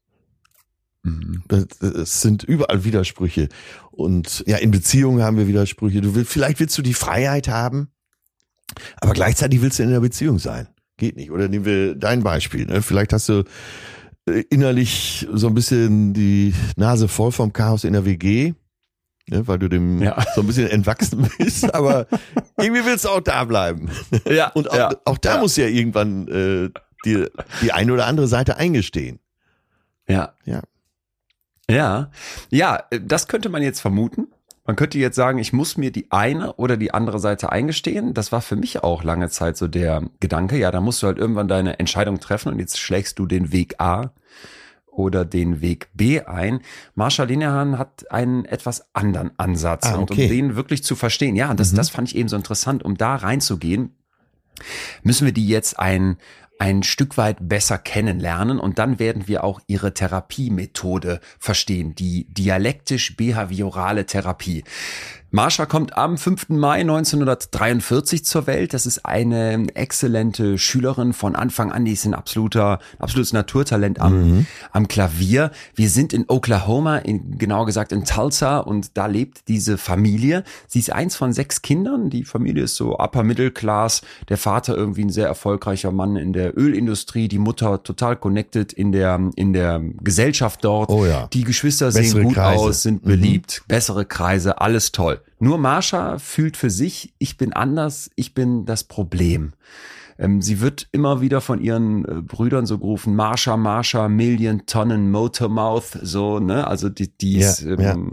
Es sind überall Widersprüche. Und ja, in Beziehungen haben wir Widersprüche. Vielleicht willst du die Freiheit haben, aber gleichzeitig willst du in der Beziehung sein. Geht nicht. Oder nehmen wir dein Beispiel. Ne? Vielleicht hast du innerlich so ein bisschen die Nase voll vom Chaos in der WG, ne? Weil du dem so ein bisschen entwachsen bist, aber irgendwie willst du auch da bleiben. Ja. Und auch da muss ja irgendwann die eine oder andere Seite eingestehen. Ja. Ja, das könnte man jetzt vermuten. Man könnte jetzt sagen, ich muss mir die eine oder die andere Seite eingestehen. Das war für mich auch lange Zeit so der Gedanke. Ja, da musst du halt irgendwann deine Entscheidung treffen und jetzt schlägst du den Weg A oder den Weg B ein. Marsha Linehan hat einen etwas anderen Ansatz. Und um den wirklich zu verstehen, das fand ich eben so interessant, um da reinzugehen, müssen wir die jetzt ein Stück weit besser kennenlernen und dann werden wir auch ihre Therapiemethode verstehen, die dialektisch-behaviorale Therapie. Marsha kommt am 5. Mai 1943 zur Welt. Das ist eine exzellente Schülerin von Anfang an. Die ist ein absolutes Naturtalent am Klavier. Wir sind in Oklahoma, genauer gesagt in Tulsa, und da lebt diese Familie. Sie ist eins von 6 Kindern. Die Familie ist so upper middle class. Der Vater irgendwie ein sehr erfolgreicher Mann in der Ölindustrie. Die Mutter total connected in der Gesellschaft dort. Oh ja. Die Geschwister sehen gut aus, sind beliebt. Bessere Kreise, alles toll. Nur Marsha fühlt für sich, ich bin anders, ich bin das Problem. Sie wird immer wieder von ihren Brüdern so gerufen, Marsha, Million Tonnen Motormouth, so, ne, also die ist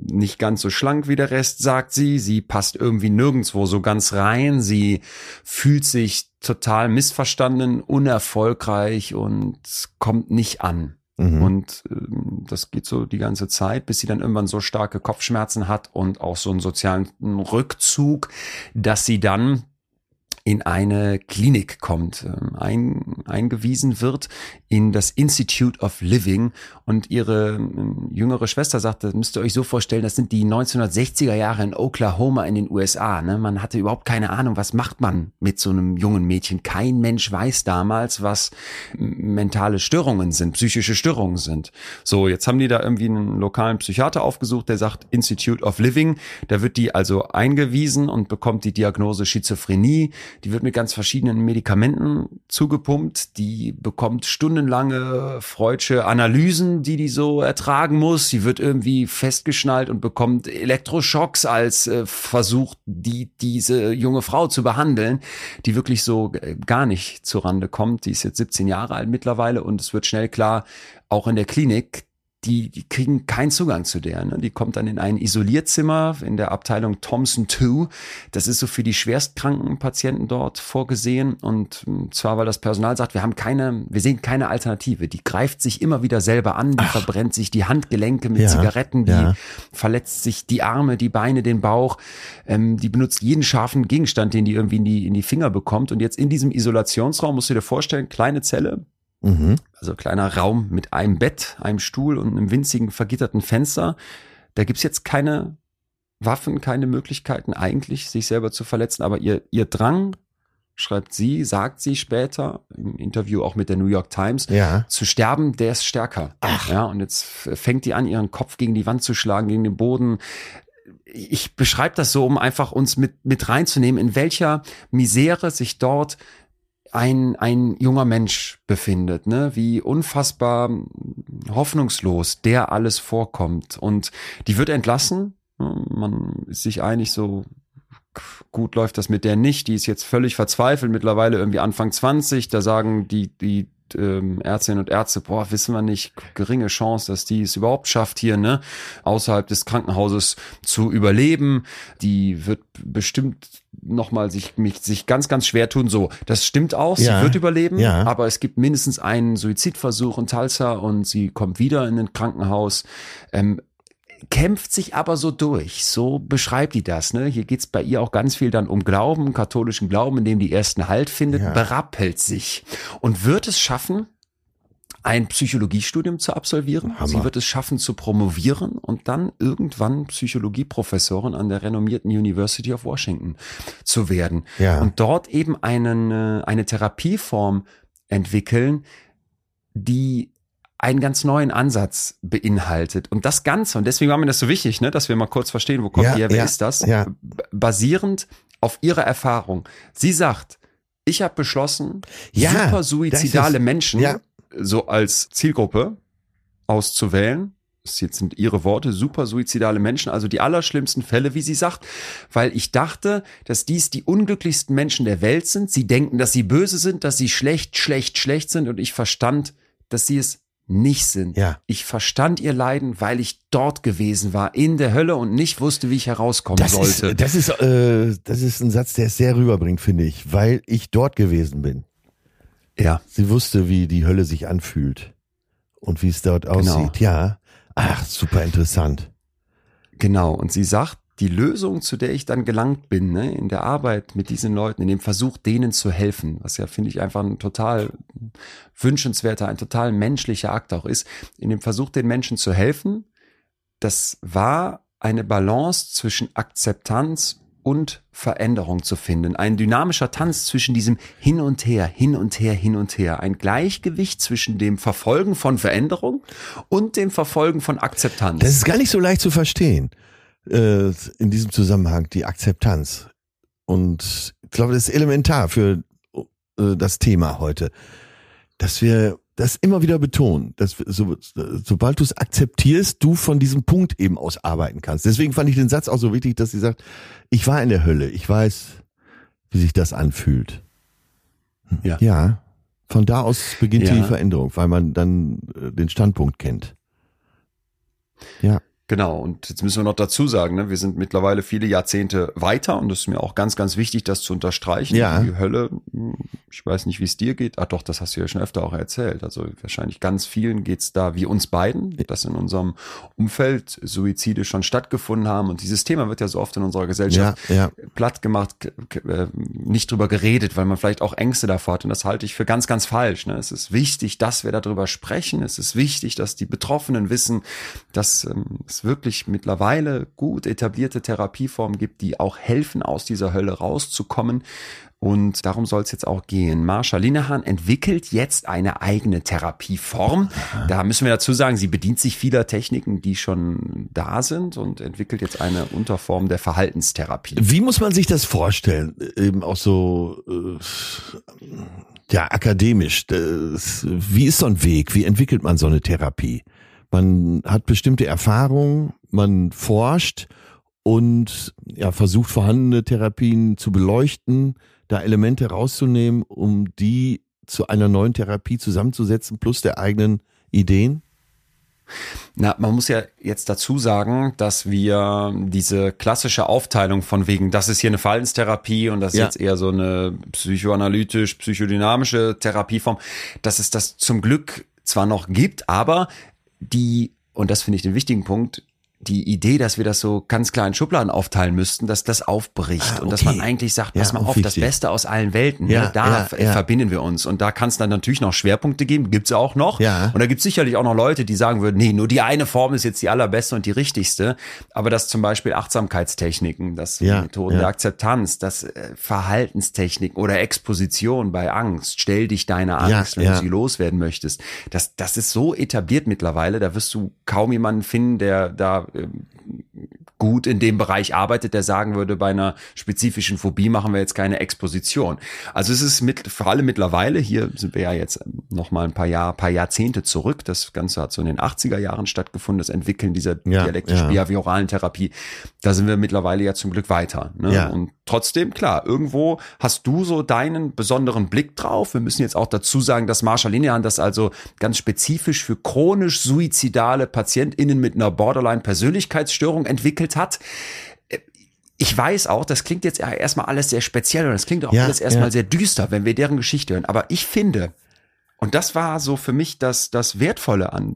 nicht ganz so schlank wie der Rest, sagt sie. Sie passt irgendwie nirgendwo so ganz rein. Sie fühlt sich total missverstanden, unerfolgreich und kommt nicht an. Und das geht so die ganze Zeit, bis sie dann irgendwann so starke Kopfschmerzen hat und auch so einen sozialen Rückzug, dass sie dann in eine Klinik kommt, eingewiesen wird in das Institute of Living, und ihre jüngere Schwester sagt, das müsst ihr euch so vorstellen, das sind die 1960er Jahre in Oklahoma in den USA. Ne? Man hatte überhaupt keine Ahnung, was macht man mit so einem jungen Mädchen. Kein Mensch weiß damals, was mentale Störungen sind, psychische Störungen sind. So, jetzt haben die da irgendwie einen lokalen Psychiater aufgesucht, der sagt Institute of Living. Da wird die also eingewiesen und bekommt die Diagnose Schizophrenie. Die wird mit ganz verschiedenen Medikamenten zugepumpt. Die bekommt stundenlange freudsche Analysen, die so ertragen muss. Sie wird irgendwie festgeschnallt und bekommt Elektroschocks als Versuch, diese junge Frau zu behandeln, die wirklich so gar nicht zurande kommt. Die ist jetzt 17 Jahre alt mittlerweile, und es wird schnell klar, auch in der Klinik, die kriegen keinen Zugang zu der. Ne? Die kommt dann in ein Isolierzimmer in der Abteilung Thompson 2. Das ist so für die schwerstkranken Patienten dort vorgesehen. Und zwar, weil das Personal sagt, wir sehen keine Alternative. Die greift sich immer wieder selber an, die verbrennt sich die Handgelenke mit Zigaretten, die verletzt sich die Arme, die Beine, den Bauch. Die benutzt jeden scharfen Gegenstand, den die irgendwie in die Finger bekommt. Und jetzt in diesem Isolationsraum, musst du dir vorstellen, kleine Zelle, also kleiner Raum mit einem Bett, einem Stuhl und einem winzigen vergitterten Fenster. Da gibt's jetzt keine Waffen, keine Möglichkeiten eigentlich, sich selber zu verletzen. Aber ihr Drang, sagt sie später im Interview auch mit der New York Times, zu sterben, der ist stärker. Ja, und jetzt fängt die an, ihren Kopf gegen die Wand zu schlagen, gegen den Boden. Ich beschreibe das so, um einfach uns mit reinzunehmen, in welcher Misere sich dort ein junger Mensch befindet, ne? Wie unfassbar hoffnungslos der alles vorkommt. Und die wird entlassen. Man ist sich einig, so gut läuft das mit der nicht. Die ist jetzt völlig verzweifelt, mittlerweile irgendwie Anfang 20. Da sagen die Ärztinnen und Ärzte, wissen wir nicht, geringe Chance, dass die es überhaupt schafft, hier außerhalb des Krankenhauses zu überleben. Die wird bestimmt nochmal sich ganz, ganz schwer tun. So, das stimmt auch, sie wird überleben, aber es gibt mindestens einen Suizidversuch in Tulsa und sie kommt wieder in ein Krankenhaus. Kämpft sich aber so durch, so beschreibt die das. Ne? Hier geht's bei ihr auch ganz viel dann um Glauben, katholischen Glauben, in dem die ersten Halt findet, berappelt sich und wird es schaffen, ein Psychologiestudium zu absolvieren. Hammer. Sie wird es schaffen zu promovieren und dann irgendwann Psychologieprofessorin an der renommierten University of Washington zu werden. Ja. Und dort eben eine Therapieform entwickeln, die einen ganz neuen Ansatz beinhaltet. Und das Ganze, und deswegen war mir das so wichtig, ne, dass wir mal kurz verstehen, wo kommt die her, wer ist das? Ja. Basierend auf ihrer Erfahrung. Sie sagt, ich habe beschlossen, super suizidale Menschen so als Zielgruppe auszuwählen. Das jetzt sind ihre Worte, super suizidale Menschen, also die allerschlimmsten Fälle, wie sie sagt, weil ich dachte, dass dies die unglücklichsten Menschen der Welt sind. Sie denken, dass sie böse sind, dass sie schlecht sind, und ich verstand, dass sie es nicht sind. Ja. Ich verstand ihr Leiden, weil ich dort gewesen war, in der Hölle, und nicht wusste, wie ich herauskommen sollte. Das ist ein Satz, der es sehr rüberbringt, finde ich, weil ich dort gewesen bin. Ja. Sie wusste, wie die Hölle sich anfühlt und wie es dort aussieht. Ja. Ach, super interessant. Genau. Und sie sagt, die Lösung, zu der ich dann gelangt bin, ne, in der Arbeit mit diesen Leuten, in dem Versuch, denen zu helfen, was ja, finde ich, einfach ein total wünschenswerter, ein total menschlicher Akt auch ist, in dem Versuch, den Menschen zu helfen, das war eine Balance zwischen Akzeptanz und Veränderung zu finden. Ein dynamischer Tanz zwischen diesem Hin und Her, Hin und Her, Hin und Her. Ein Gleichgewicht zwischen dem Verfolgen von Veränderung und dem Verfolgen von Akzeptanz. Das ist gar nicht so leicht zu verstehen. In diesem Zusammenhang, die Akzeptanz. Und ich glaube, das ist elementar für das Thema heute, dass wir das immer wieder betonen, dass sobald du es akzeptierst, du von diesem Punkt eben aus arbeiten kannst. Deswegen fand ich den Satz auch so wichtig, dass sie sagt, ich war in der Hölle, ich weiß, wie sich das anfühlt. Ja, von da aus beginnt die Veränderung, weil man dann den Standpunkt kennt. Ja. Genau, und jetzt müssen wir noch dazu sagen, ne, wir sind mittlerweile viele Jahrzehnte weiter und das ist mir auch ganz, ganz wichtig, das zu unterstreichen. Ja. Die Hölle, ich weiß nicht, wie es dir geht. Doch, das hast du ja schon öfter auch erzählt. Also wahrscheinlich ganz vielen geht's da wie uns beiden, dass in unserem Umfeld Suizide schon stattgefunden haben. Und dieses Thema wird ja so oft in unserer Gesellschaft platt gemacht, nicht drüber geredet, weil man vielleicht auch Ängste davor hat. Und das halte ich für ganz, ganz falsch. Ne? Es ist wichtig, dass wir darüber sprechen. Es ist wichtig, dass die Betroffenen wissen, dass es wirklich mittlerweile gut etablierte Therapieformen gibt, die auch helfen, aus dieser Hölle rauszukommen. Und darum soll es jetzt auch gehen. Marsha Linehan entwickelt jetzt eine eigene Therapieform. Da müssen wir dazu sagen, sie bedient sich vieler Techniken, die schon da sind und entwickelt jetzt eine Unterform der Verhaltenstherapie. Wie muss man sich das vorstellen? Eben auch so akademisch. Wie ist so ein Weg? Wie entwickelt man so eine Therapie? Man hat bestimmte Erfahrungen, man forscht und versucht vorhandene Therapien zu beleuchten, da Elemente rauszunehmen, um die zu einer neuen Therapie zusammenzusetzen, plus der eigenen Ideen? Na, man muss ja jetzt dazu sagen, dass wir diese klassische Aufteilung von wegen, das ist hier eine Verhaltenstherapie und das ist jetzt eher so eine psychoanalytisch-psychodynamische Therapieform, dass es das zum Glück zwar noch gibt, aber und das finde ich den wichtigen Punkt, die Idee, dass wir das so ganz klar in Schubladen aufteilen müssten, dass das aufbricht und dass man eigentlich sagt, pass mal auf, das Beste aus allen Welten, verbinden wir uns. Und da kann es dann natürlich noch Schwerpunkte geben, gibt's auch noch. Ja. Und da gibt's sicherlich auch noch Leute, die sagen würden, nee, nur die eine Form ist jetzt die allerbeste und die richtigste. Aber dass zum Beispiel Achtsamkeitstechniken, dass Methoden der Akzeptanz, dass Verhaltenstechniken oder Exposition bei Angst, stell dich deiner Angst, wenn du sie loswerden möchtest. Das ist so etabliert mittlerweile, da wirst du kaum jemanden finden, der da gut in dem Bereich arbeitet, der sagen würde, bei einer spezifischen Phobie machen wir jetzt keine Exposition. Also es ist vor allem mittlerweile, hier sind wir ja jetzt noch mal ein paar Jahrzehnte zurück, das Ganze hat so in den 80er Jahren stattgefunden, das Entwickeln dieser dialektisch-behavioralen Therapie, da sind wir mittlerweile ja zum Glück weiter. Ne? Ja. Und trotzdem, klar, irgendwo hast du so deinen besonderen Blick drauf. Wir müssen jetzt auch dazu sagen, dass Marsha Linehan das also ganz spezifisch für chronisch suizidale PatientInnen mit einer Borderline-Persönlichkeitsstörung entwickelt hat. Ich weiß auch, das klingt jetzt erstmal alles sehr speziell und das klingt auch alles erstmal sehr düster, wenn wir deren Geschichte hören. Aber ich finde, und das war so für mich das Wertvolle an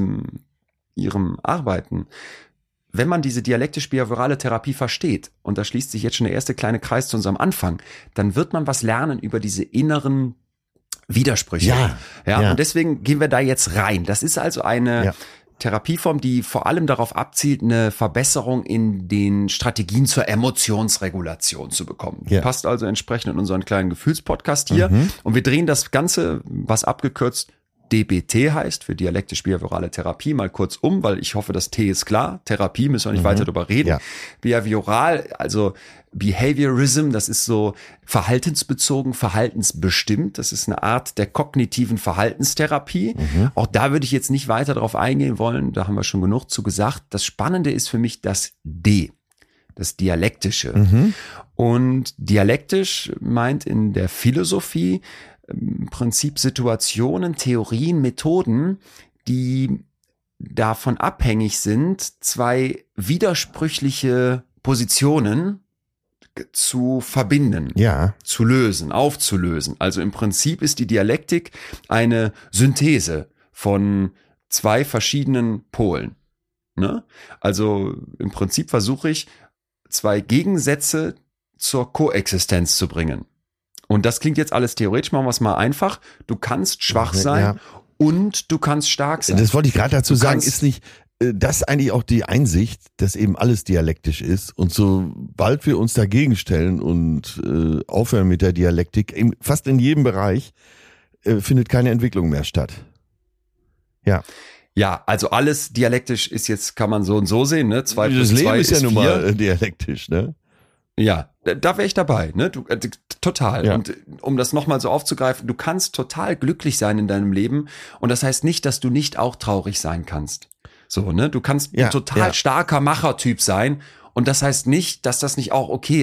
ihrem Arbeiten, wenn man diese dialektisch-behaviorale Therapie versteht, und da schließt sich jetzt schon der erste kleine Kreis zu unserem Anfang, dann wird man was lernen über diese inneren Widersprüche. Ja. Und deswegen gehen wir da jetzt rein. Das ist also eine Therapieform, die vor allem darauf abzielt, eine Verbesserung in den Strategien zur Emotionsregulation zu bekommen. Passt also entsprechend in unseren kleinen Gefühlspodcast hier. Und wir drehen das Ganze, was abgekürzt DBT heißt, für dialektisch-behaviorale Therapie, mal kurz um, weil ich hoffe, das T ist klar. Therapie, müssen wir nicht weiter drüber reden. Ja. Behavioral, also Behaviorism, das ist so verhaltensbezogen, verhaltensbestimmt. Das ist eine Art der kognitiven Verhaltenstherapie. Auch da würde ich jetzt nicht weiter drauf eingehen wollen. Da haben wir schon genug zu gesagt. Das Spannende ist für mich das D, das Dialektische. Und dialektisch meint in der Philosophie im Prinzip Situationen, Theorien, Methoden, die davon abhängig sind, zwei widersprüchliche Positionen zu verbinden, zu lösen, aufzulösen. Also im Prinzip ist die Dialektik eine Synthese von zwei verschiedenen Polen. Ne? Also im Prinzip versuche ich, zwei Gegensätze zur Koexistenz zu bringen. Und das klingt jetzt alles theoretisch, machen wir es mal einfach. Du kannst schwach sein und du kannst stark sein. Das wollte ich gerade dazu sagen, ist nicht das eigentlich auch die Einsicht, dass eben alles dialektisch ist und sobald wir uns dagegen stellen und aufhören mit der Dialektik, fast in jedem Bereich findet keine Entwicklung mehr statt. Ja, also alles dialektisch ist jetzt, kann man so und so sehen, ne? 2 plus 2 das Leben ist ja nun 4. mal dialektisch, ne? Ja, da wäre ich dabei, ne? Total. Ja. Und um das nochmal so aufzugreifen, du kannst total glücklich sein in deinem Leben und das heißt nicht, dass du nicht auch traurig sein kannst. So, ne? Du kannst ein total starker Machertyp sein und das heißt nicht, dass das nicht auch okay ist,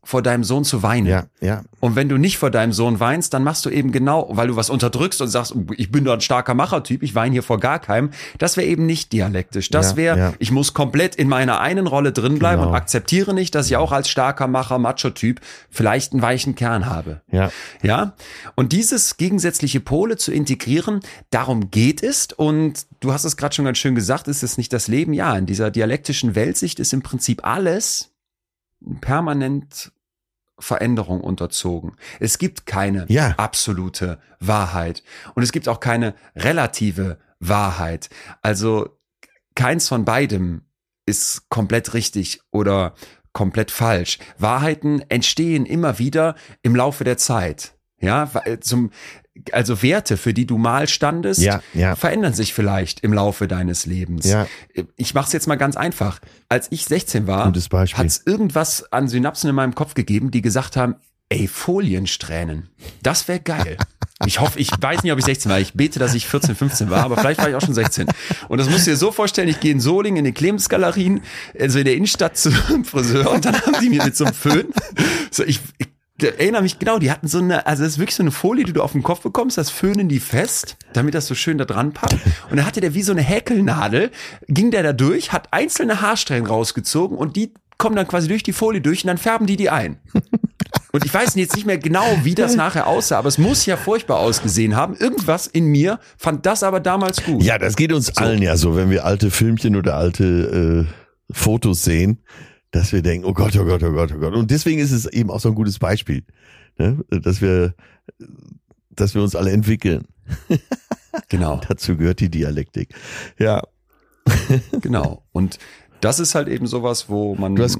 vor deinem Sohn zu weinen. Ja, ja. Und wenn du nicht vor deinem Sohn weinst, dann machst du eben genau, weil du was unterdrückst und sagst, ich bin doch ein starker Machertyp, ich weine hier vor gar keinem. Das wäre eben nicht dialektisch. Das wäre, ich muss komplett in meiner einen Rolle drin bleiben und akzeptiere nicht, dass ich auch als starker Macher, Macho-Typ vielleicht einen weichen Kern habe. Ja. Ja. Und dieses gegensätzliche Pole zu integrieren, darum geht es. Und du hast es gerade schon ganz schön gesagt, ist es nicht das Leben? Ja, in dieser dialektischen Weltsicht ist im Prinzip alles permanent Veränderung unterzogen. Es gibt keine absolute Wahrheit und es gibt auch keine relative Wahrheit. Also keins von beidem ist komplett richtig oder komplett falsch. Wahrheiten entstehen immer wieder im Laufe der Zeit. Ja, also Werte, für die du mal standest, verändern sich vielleicht im Laufe deines Lebens. Ja. Ich mache es jetzt mal ganz einfach. Als ich 16 war, hat es irgendwas an Synapsen in meinem Kopf gegeben, die gesagt haben, ey, Foliensträhnen, das wäre geil. Ich weiß nicht, ob ich 16 war. Ich bete, dass ich 14, 15 war, aber vielleicht war ich auch schon 16. Und das musst du dir so vorstellen, ich gehe in Solingen in den Clemens-Galerien, also in der Innenstadt zum Friseur und dann haben die mir mit so einem Föhn, ich erinnere mich genau, die hatten so eine, also das ist wirklich so eine Folie, die du auf den Kopf bekommst, das föhnen die fest, damit das so schön da dran passt. Und dann hatte der wie so eine Häkelnadel, ging der da durch, hat einzelne Haarsträhnen rausgezogen und die kommen dann quasi durch die Folie durch und dann färben die ein. Und ich weiß jetzt nicht mehr genau, wie das nachher aussah, aber es muss ja furchtbar ausgesehen haben. Irgendwas in mir fand das aber damals gut. Ja, das geht uns allen ja so, wenn wir alte Filmchen oder alte Fotos sehen, dass wir denken, oh Gott, oh Gott, oh Gott, oh Gott. Und deswegen ist es eben auch so ein gutes Beispiel, ne? dass wir uns alle entwickeln. Genau. Dazu gehört die Dialektik. Ja. Genau. Und das ist halt eben sowas, wo man... Du hast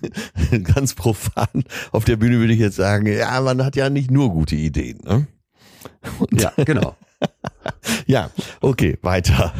ganz profan auf der Bühne würde ich jetzt sagen, ja, man hat ja nicht nur gute Ideen. Ne? Ja, genau. Ja, okay, weiter.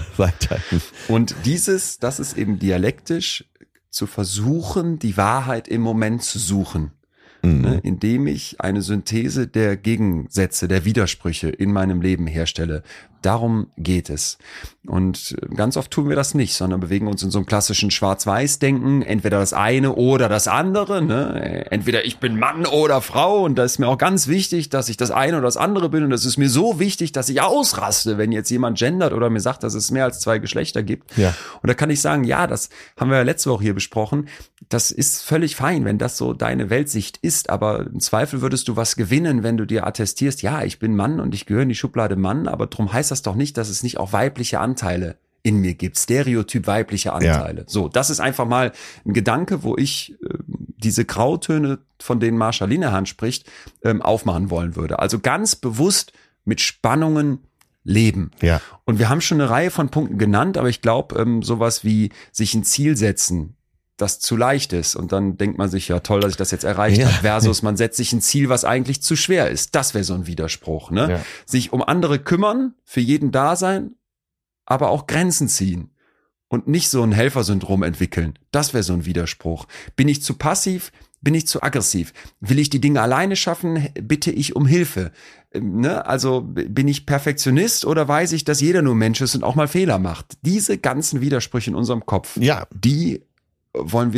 Und das ist eben dialektisch, zu versuchen, die Wahrheit im Moment zu suchen, ne, indem ich eine Synthese der Gegensätze, der Widersprüche in meinem Leben herstelle. Darum geht es. Und ganz oft tun wir das nicht, sondern bewegen uns in so einem klassischen Schwarz-Weiß-Denken, entweder das eine oder das andere, ne? Entweder ich bin Mann oder Frau und da ist mir auch ganz wichtig, dass ich das eine oder das andere bin und das ist mir so wichtig, dass ich ausraste, wenn jetzt jemand gendert oder mir sagt, dass es mehr als 2 Geschlechter gibt. Ja. Und da kann ich sagen, ja, das haben wir ja letzte Woche hier besprochen, das ist völlig fein, wenn das so deine Weltsicht ist, aber im Zweifel würdest du was gewinnen, wenn du dir attestierst, ja, ich bin Mann und ich gehöre in die Schublade Mann, aber drum heißt das doch nicht, dass es nicht auch weibliche Anteile in mir gibt, Stereotyp weibliche Anteile. Ja. So, das ist einfach mal ein Gedanke, wo ich diese Grautöne, von denen Marsha Linehan spricht, aufmachen wollen würde. Also ganz bewusst mit Spannungen leben. Ja. Und wir haben schon eine Reihe von Punkten genannt, aber ich glaube, sowas wie sich ein Ziel setzen, das zu leicht ist und dann denkt man sich, ja toll, dass ich das jetzt erreicht habe, versus man setzt sich ein Ziel, was eigentlich zu schwer ist. Das wäre so ein Widerspruch, ne? Ja. Sich um andere kümmern, für jeden da sein, aber auch Grenzen ziehen und nicht so ein Helfersyndrom entwickeln. Das wäre so ein Widerspruch. Bin ich zu passiv? Bin ich zu aggressiv? Will ich die Dinge alleine schaffen? Bitte ich um Hilfe? Ne? Also bin ich Perfektionist oder weiß ich, dass jeder nur Mensch ist und auch mal Fehler macht? Diese ganzen Widersprüche in unserem Kopf, mit denen wollen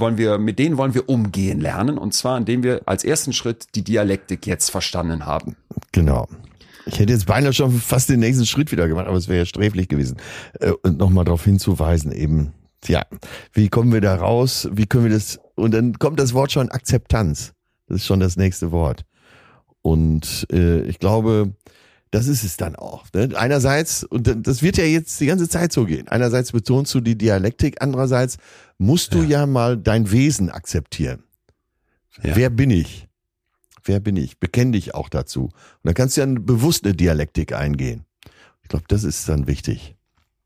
wir umgehen lernen, und zwar indem wir als ersten Schritt die Dialektik jetzt verstanden haben. Genau. Ich hätte jetzt beinahe schon fast den nächsten Schritt wieder gemacht, aber es wäre ja sträflich gewesen. Und nochmal darauf hinzuweisen eben, wie kommen wir da raus, wie können wir das, und dann kommt das Wort schon Akzeptanz. Das ist schon das nächste Wort. Und ich glaube, das ist es dann auch. Ne? Einerseits, und das wird ja jetzt die ganze Zeit so gehen, einerseits betonst du die Dialektik, andererseits musst du ja mal dein Wesen akzeptieren. Ja. Wer bin ich? Bekenn dich auch dazu. Und dann kannst du ja bewusst eine Dialektik eingehen. Ich glaube, das ist dann wichtig.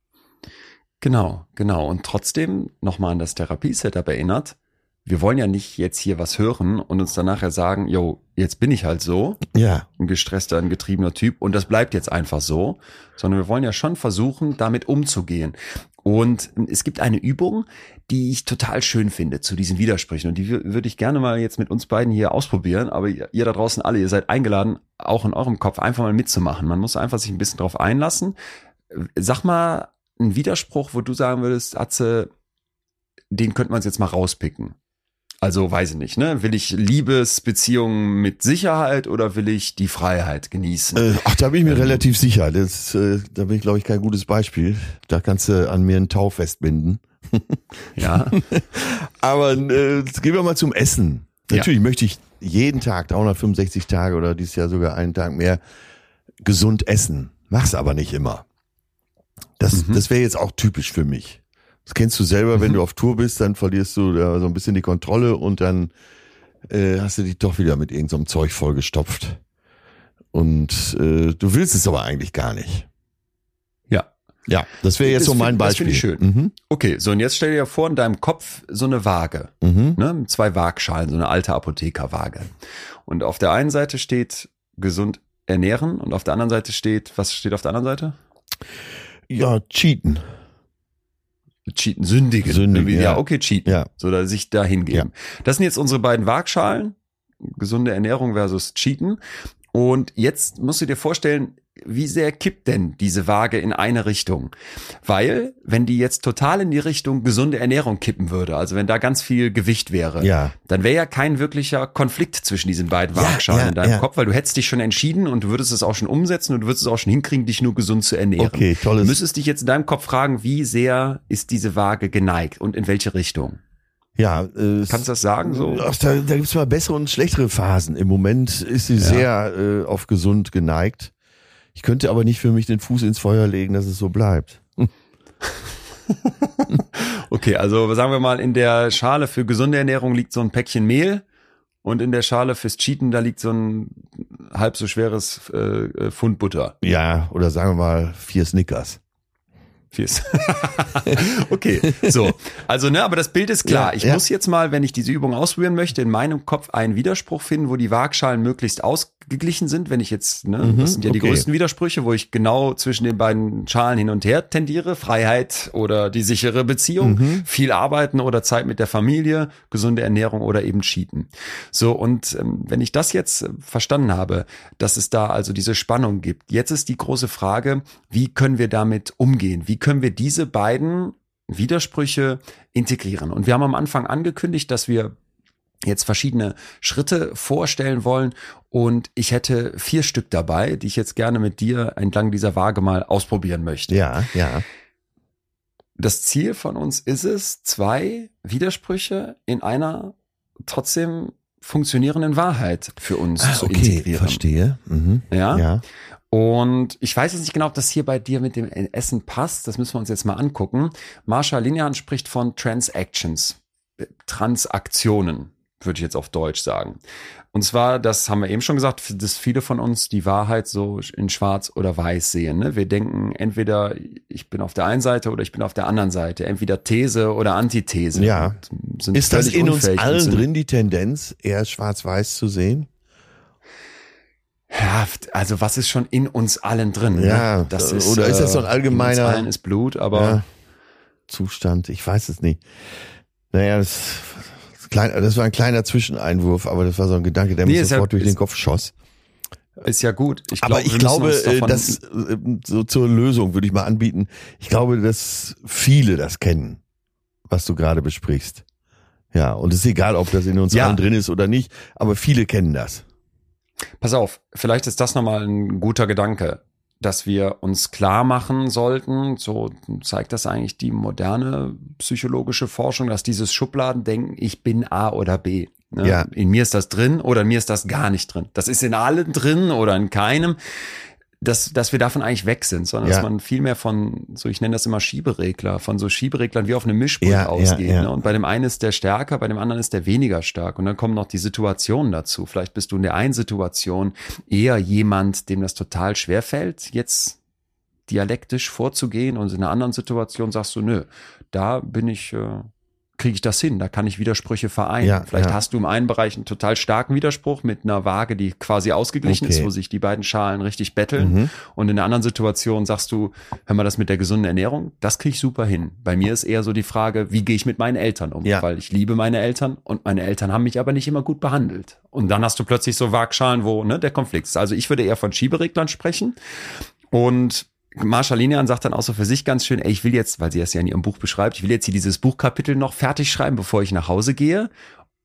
Genau. Und trotzdem nochmal an das Therapie-Setup erinnert, wir wollen ja nicht jetzt hier was hören und uns dann nachher sagen, jetzt bin ich halt so, ein gestresster, ein getriebener Typ und das bleibt jetzt einfach so, sondern wir wollen ja schon versuchen, damit umzugehen. Und es gibt eine Übung, die ich total schön finde zu diesen Widersprüchen und die würde ich gerne mal jetzt mit uns beiden hier ausprobieren, aber ihr da draußen alle, ihr seid eingeladen, auch in eurem Kopf einfach mal mitzumachen. Man muss einfach sich ein bisschen drauf einlassen. Sag mal einen Widerspruch, wo du sagen würdest, Atze, den könnte man jetzt mal rauspicken. Also weiß ich nicht, ne? Will ich Liebesbeziehungen mit Sicherheit oder will ich die Freiheit genießen? Da bin ich mir relativ sicher. Da bin ich, glaube ich, kein gutes Beispiel. Da kannst du an mir einen Tau festbinden. Ja. Aber gehen wir mal zum Essen. Natürlich möchte ich jeden Tag, 365 Tage oder dieses Jahr sogar einen Tag mehr, gesund essen. Mach's aber nicht immer. Das wäre jetzt auch typisch für mich. Das kennst du selber, wenn du auf Tour bist, dann verlierst du da so ein bisschen die Kontrolle und dann hast du dich doch wieder mit irgendeinem Zeug vollgestopft. Und du willst es aber eigentlich gar nicht. Ja. Ja, das wäre jetzt so mein Beispiel. Das finde ich schön. Okay, so und jetzt stell dir vor, in deinem Kopf so eine Waage. Ne? 2 Waagschalen, so eine alte Apothekerwaage. Und auf der einen Seite steht gesund ernähren und auf der anderen Seite steht, was steht auf der anderen Seite? Ja, cheaten. Cheaten, sündigen. Ja, okay, cheaten. Ja. So, da sich da hingeben. Ja. Das sind jetzt unsere beiden Waagschalen. Gesunde Ernährung versus Cheaten. Und jetzt musst du dir vorstellen, wie sehr kippt denn diese Waage in eine Richtung? Weil, wenn die jetzt total in die Richtung gesunde Ernährung kippen würde, also wenn da ganz viel Gewicht wäre, dann wäre ja kein wirklicher Konflikt zwischen diesen beiden Waagschalen in deinem Kopf, weil du hättest dich schon entschieden und du würdest es auch schon umsetzen und du würdest es auch schon hinkriegen, dich nur gesund zu ernähren. Okay, tolles. Du müsstest dich jetzt in deinem Kopf fragen, wie sehr ist diese Waage geneigt und in welche Richtung? Ja, kannst du das sagen? So? Da gibt's mal bessere und schlechtere Phasen. Im Moment ist sie sehr auf gesund geneigt. Ich könnte aber nicht für mich den Fuß ins Feuer legen, dass es so bleibt. Okay, also sagen wir mal, in der Schale für gesunde Ernährung liegt so ein Päckchen Mehl und in der Schale fürs Cheaten, da liegt so ein halb so schweres Pfund Butter. Ja, oder sagen wir mal 4 Snickers. Okay, so. Also, ne, aber das Bild ist klar. Ich muss jetzt mal, wenn ich diese Übung ausprobieren möchte, in meinem Kopf einen Widerspruch finden, wo die Waagschalen möglichst ausgeglichen sind. Wenn ich jetzt, ne, das sind ja die größten Widersprüche, wo ich genau zwischen den beiden Schalen hin und her tendiere. Freiheit oder die sichere Beziehung, viel arbeiten oder Zeit mit der Familie, gesunde Ernährung oder eben Cheaten. So, und wenn ich das jetzt verstanden habe, dass es da also diese Spannung gibt, jetzt ist die große Frage, wie können wir damit umgehen? Wie können wir diese beiden Widersprüche integrieren? Und wir haben am Anfang angekündigt, dass wir jetzt verschiedene Schritte vorstellen wollen und ich hätte 4 Stück dabei, die ich jetzt gerne mit dir entlang dieser Waage mal ausprobieren möchte. Ja. Das Ziel von uns ist es, 2 Widersprüche in einer trotzdem funktionierenden Wahrheit für uns zu integrieren. Verstehe. Ja. Und ich weiß jetzt nicht genau, ob das hier bei dir mit dem Essen passt. Das müssen wir uns jetzt mal angucken. Marsha Linehan spricht von Transactions, Transaktionen, würde ich jetzt auf Deutsch sagen. Und zwar, das haben wir eben schon gesagt, dass viele von uns die Wahrheit so in schwarz oder weiß sehen. Ne? Wir denken entweder, ich bin auf der einen Seite oder ich bin auf der anderen Seite. Entweder These oder Antithese. Ja. Ist das in uns allen drin, die Tendenz, eher schwarz-weiß zu sehen? Ja, also was ist schon in uns allen drin? Ja, ne? Das ist, oder ist das so ein allgemeiner in uns allen ist Blut, aber Zustand? Ich weiß es nicht. Naja, das war ein kleiner Zwischeneinwurf, aber das war so ein Gedanke, der mir sofort durch den Kopf schoss. Ist ja gut. Ich glaube, dass so zur Lösung würde ich mal anbieten. Ich glaube, dass viele das kennen, was du gerade besprichst. Ja, und es ist egal, ob das in uns allen drin ist oder nicht, aber viele kennen das. Pass auf, vielleicht ist das nochmal ein guter Gedanke, dass wir uns klar machen sollten, so zeigt das eigentlich die moderne psychologische Forschung, dass dieses Schubladendenken, ich bin A oder B. Ne? Ja. In mir ist das drin oder in mir ist das gar nicht drin. Das ist in allen drin oder in keinem. Dass wir davon eigentlich weg sind, sondern dass man viel mehr von, so ich nenne das immer Schieberegler, von so Schiebereglern wie auf einem Mischpult ausgeht. Ne? Und bei dem einen ist der stärker, bei dem anderen ist der weniger stark. Und dann kommen noch die Situationen dazu. Vielleicht bist du in der einen Situation eher jemand, dem das total schwer fällt, jetzt dialektisch vorzugehen, und in einer anderen Situation sagst du, nö, da bin ich, kriege ich das hin, da kann ich Widersprüche vereinen. Ja, Vielleicht hast du im einen Bereich einen total starken Widerspruch mit einer Waage, die quasi ausgeglichen ist, wo sich die beiden Schalen richtig betteln. Und in der anderen Situation sagst du, hör mal, das mit der gesunden Ernährung, das kriege ich super hin. Bei mir ist eher so die Frage, wie gehe ich mit meinen Eltern um? Weil ich liebe meine Eltern und meine Eltern haben mich aber nicht immer gut behandelt. Und dann hast du plötzlich so Waagschalen, wo der Konflikt ist. Also ich würde eher von Schiebereglern sprechen. Und Marsha Linehan sagt dann auch so für sich ganz schön, ich will jetzt, weil sie das ja in ihrem Buch beschreibt, ich will jetzt hier dieses Buchkapitel noch fertig schreiben, bevor ich nach Hause gehe.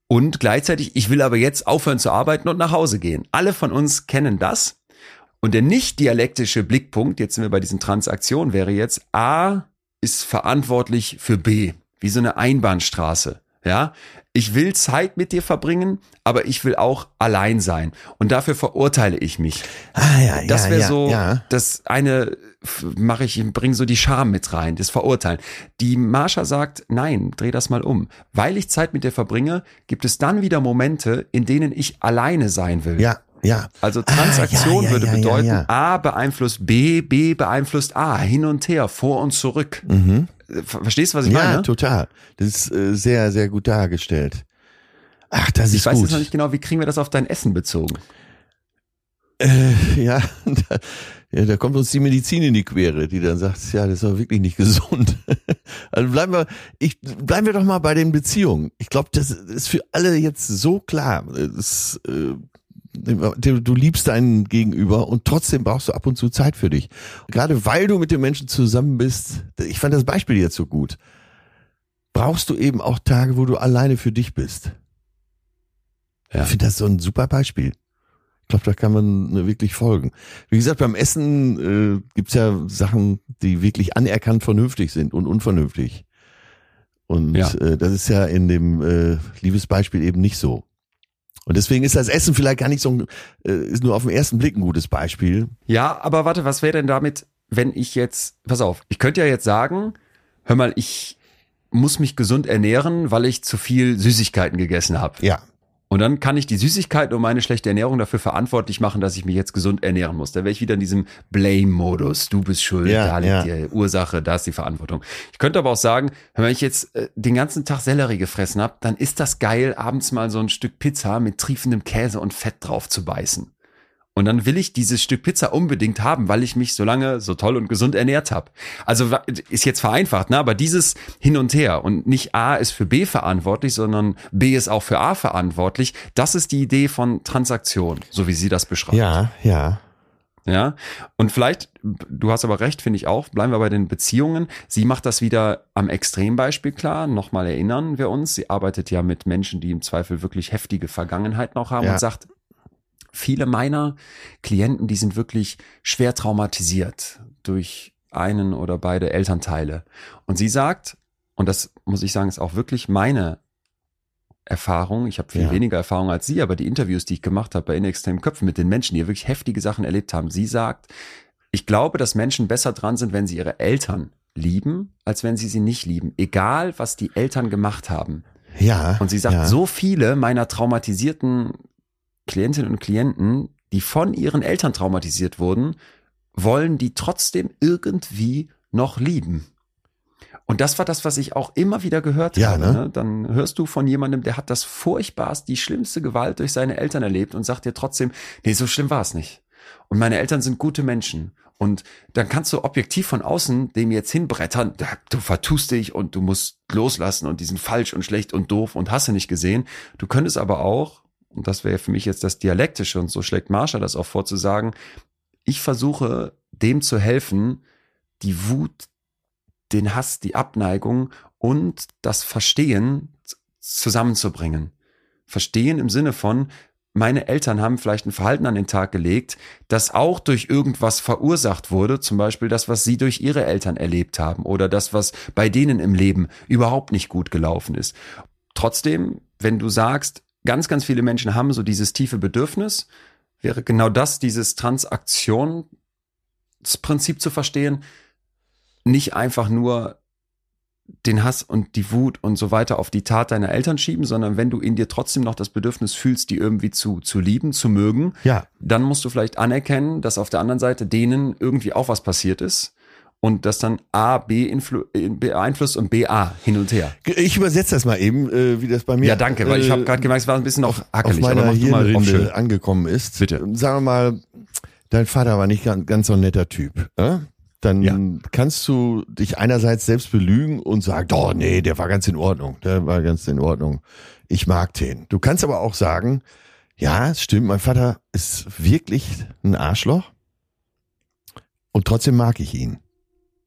Und gleichzeitig, ich will aber jetzt aufhören zu arbeiten und nach Hause gehen. Alle von uns kennen das. Und der nicht dialektische Blickpunkt, jetzt sind wir bei diesen Transaktionen, wäre jetzt, A ist verantwortlich für B, wie so eine Einbahnstraße. Ja, ich will Zeit mit dir verbringen, aber ich will auch allein sein. Und dafür verurteile ich mich. Das wäre so, das eine bringe so die Scham mit rein, das Verurteilen. Die Marsha sagt, nein, dreh das mal um. Weil ich Zeit mit dir verbringe, gibt es dann wieder Momente, in denen ich alleine sein will. Ja. Also Transaktion würde bedeuten, A beeinflusst B, B beeinflusst A, hin und her, vor und zurück. Mhm. Verstehst du, was ich meine? Ja, total. Das ist sehr, sehr gut dargestellt. Ach, das ist gut. Ich weiß jetzt noch nicht genau, wie kriegen wir das auf dein Essen bezogen? Da kommt uns die Medizin in die Quere, die dann sagt, ja, das ist doch wirklich nicht gesund. Also bleiben wir doch mal bei den Beziehungen. Ich glaube, das ist für alle jetzt so klar. Du liebst deinen Gegenüber und trotzdem brauchst du ab und zu Zeit für dich. Gerade weil du mit den Menschen zusammen bist, ich fand das Beispiel jetzt so gut, brauchst du eben auch Tage, wo du alleine für dich bist. Ja. Ich finde das so ein super Beispiel. Ich glaube, da kann man wirklich folgen. Wie gesagt, beim Essen gibt's ja Sachen, die wirklich anerkannt vernünftig sind und unvernünftig. Und das ist ja in dem Liebesbeispiel eben nicht so. Und deswegen ist das Essen vielleicht gar nicht so, ist nur auf den ersten Blick ein gutes Beispiel. Ja, aber warte, was wäre denn damit, wenn ich jetzt, pass auf, ich könnte ja jetzt sagen, hör mal, ich muss mich gesund ernähren, weil ich zu viel Süßigkeiten gegessen habe. Ja. Und dann kann ich die Süßigkeiten und meine schlechte Ernährung dafür verantwortlich machen, dass ich mich jetzt gesund ernähren muss. Da wäre ich wieder in diesem Blame-Modus. Du bist schuld, da liegt die Ursache, da ist die Verantwortung. Ich könnte aber auch sagen, wenn ich jetzt den ganzen Tag Sellerie gefressen habe, dann ist das geil, abends mal so ein Stück Pizza mit triefendem Käse und Fett drauf zu beißen. Und dann will ich dieses Stück Pizza unbedingt haben, weil ich mich so lange so toll und gesund ernährt habe. Also ist jetzt vereinfacht, ne? Aber dieses Hin und Her und nicht A ist für B verantwortlich, sondern B ist auch für A verantwortlich. Das ist die Idee von Transaktion, so wie sie das beschreibt. Ja. Und vielleicht, du hast aber recht, finde ich auch, bleiben wir bei den Beziehungen. Sie macht das wieder am Extrembeispiel klar. Nochmal erinnern wir uns, sie arbeitet ja mit Menschen, die im Zweifel wirklich heftige Vergangenheit noch haben und sagt, viele meiner Klienten, die sind wirklich schwer traumatisiert durch einen oder beide Elternteile. Und sie sagt, und das muss ich sagen, ist auch wirklich meine Erfahrung, ich habe viel weniger Erfahrung als sie, aber die Interviews, die ich gemacht habe bei In Extremen Köpfen mit den Menschen, die wirklich heftige Sachen erlebt haben, sie sagt, ich glaube, dass Menschen besser dran sind, wenn sie ihre Eltern lieben, als wenn sie nicht lieben. Egal, was die Eltern gemacht haben. Ja. Und sie sagt, so viele meiner traumatisierten Klientinnen und Klienten, die von ihren Eltern traumatisiert wurden, wollen die trotzdem irgendwie noch lieben. Und das war das, was ich auch immer wieder gehört habe. Ne? Dann hörst du von jemandem, der hat das furchtbarst, die schlimmste Gewalt durch seine Eltern erlebt und sagt dir trotzdem, nee, so schlimm war es nicht. Und meine Eltern sind gute Menschen. Und dann kannst du objektiv von außen dem jetzt hinbrettern, du vertust dich und du musst loslassen und die sind falsch und schlecht und doof und hast du nicht gesehen. Du könntest aber auch, und das wäre für mich jetzt das Dialektische, und so schlägt Marsha das auch vor, zu sagen, ich versuche dem zu helfen, die Wut, den Hass, die Abneigung und das Verstehen zusammenzubringen. Verstehen im Sinne von, meine Eltern haben vielleicht ein Verhalten an den Tag gelegt, das auch durch irgendwas verursacht wurde, zum Beispiel das, was sie durch ihre Eltern erlebt haben oder das, was bei denen im Leben überhaupt nicht gut gelaufen ist. Trotzdem, wenn du sagst, ganz, ganz viele Menschen haben so dieses tiefe Bedürfnis, wäre genau das, dieses Transaktionsprinzip zu verstehen, nicht einfach nur den Hass und die Wut und so weiter auf die Tat deiner Eltern schieben, sondern wenn du in dir trotzdem noch das Bedürfnis fühlst, die irgendwie zu lieben, zu mögen, dann musst du vielleicht anerkennen, dass auf der anderen Seite denen irgendwie auch was passiert ist. Und das dann A, B beeinflusst und B, A, hin und her. Ich übersetze das mal eben, wie das bei mir. Ja, danke, weil ich habe gerade gemerkt, es war ein bisschen noch hackelig. Auf meiner Hirnrinde angekommen ist. Bitte. Sagen wir mal, dein Vater war nicht ganz so ein netter Typ. Dann kannst du dich einerseits selbst belügen und sagen, oh nee, der war ganz in Ordnung. Ich mag den. Du kannst aber auch sagen, ja, es stimmt, mein Vater ist wirklich ein Arschloch und trotzdem mag ich ihn.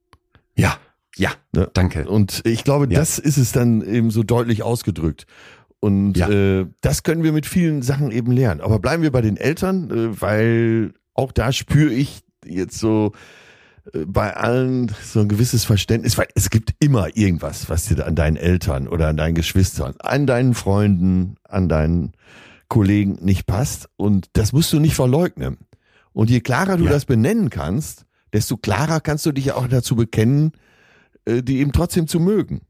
Ja, danke. Und ich glaube, das ist es dann eben so deutlich ausgedrückt. Und Ja. das können wir mit vielen Sachen eben lernen. Aber bleiben wir bei den Eltern, weil auch da spüre ich jetzt so bei allen so ein gewisses Verständnis, weil es gibt immer irgendwas, was dir an deinen Eltern oder an deinen Geschwistern, an deinen Freunden, an deinen Kollegen nicht passt. Und das musst du nicht verleugnen. Und je klarer du das benennen kannst, desto klarer kannst du dich auch dazu bekennen, die eben trotzdem zu mögen.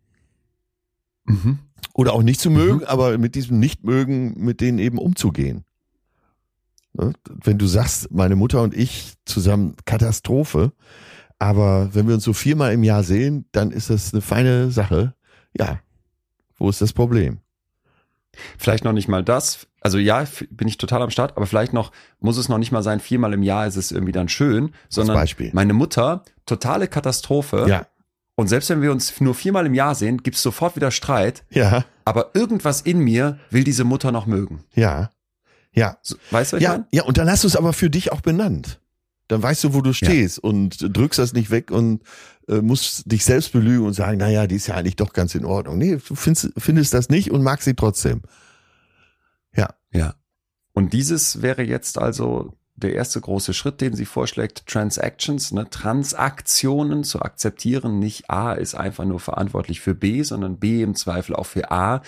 Mhm. Oder auch nicht zu mögen, aber mit diesem Nicht-Mögen, mit denen eben umzugehen. Ne? Wenn du sagst, meine Mutter und ich zusammen Katastrophe, aber wenn wir uns so 4-mal im Jahr sehen, dann ist das eine feine Sache. Ja, wo ist das Problem? Vielleicht noch nicht mal das. Also ja, bin ich total am Start, aber vielleicht muss es noch nicht mal sein, 4-mal im Jahr ist es irgendwie dann schön, sondern Beispiel. meine Mutter, totale Katastrophe. Ja. Und selbst wenn wir uns nur 4-mal im Jahr sehen, gibt's sofort wieder Streit. Ja, Aber irgendwas in mir will diese Mutter noch mögen. ja, ja. So, weißt du, was ich Ja, meine? ja, und dann hast du es aber für dich auch benannt. Dann weißt du, wo du stehst und drückst das nicht weg und musst dich selbst belügen und sagen, naja, die ist ja eigentlich doch ganz in Ordnung. Nee, du findest das nicht und magst sie trotzdem. Ja. Ja. Und dieses wäre jetzt also der erste große Schritt, den sie vorschlägt, Transactions, ne, Transaktionen zu akzeptieren. Nicht A ist einfach nur verantwortlich für B, sondern B im Zweifel auch für A.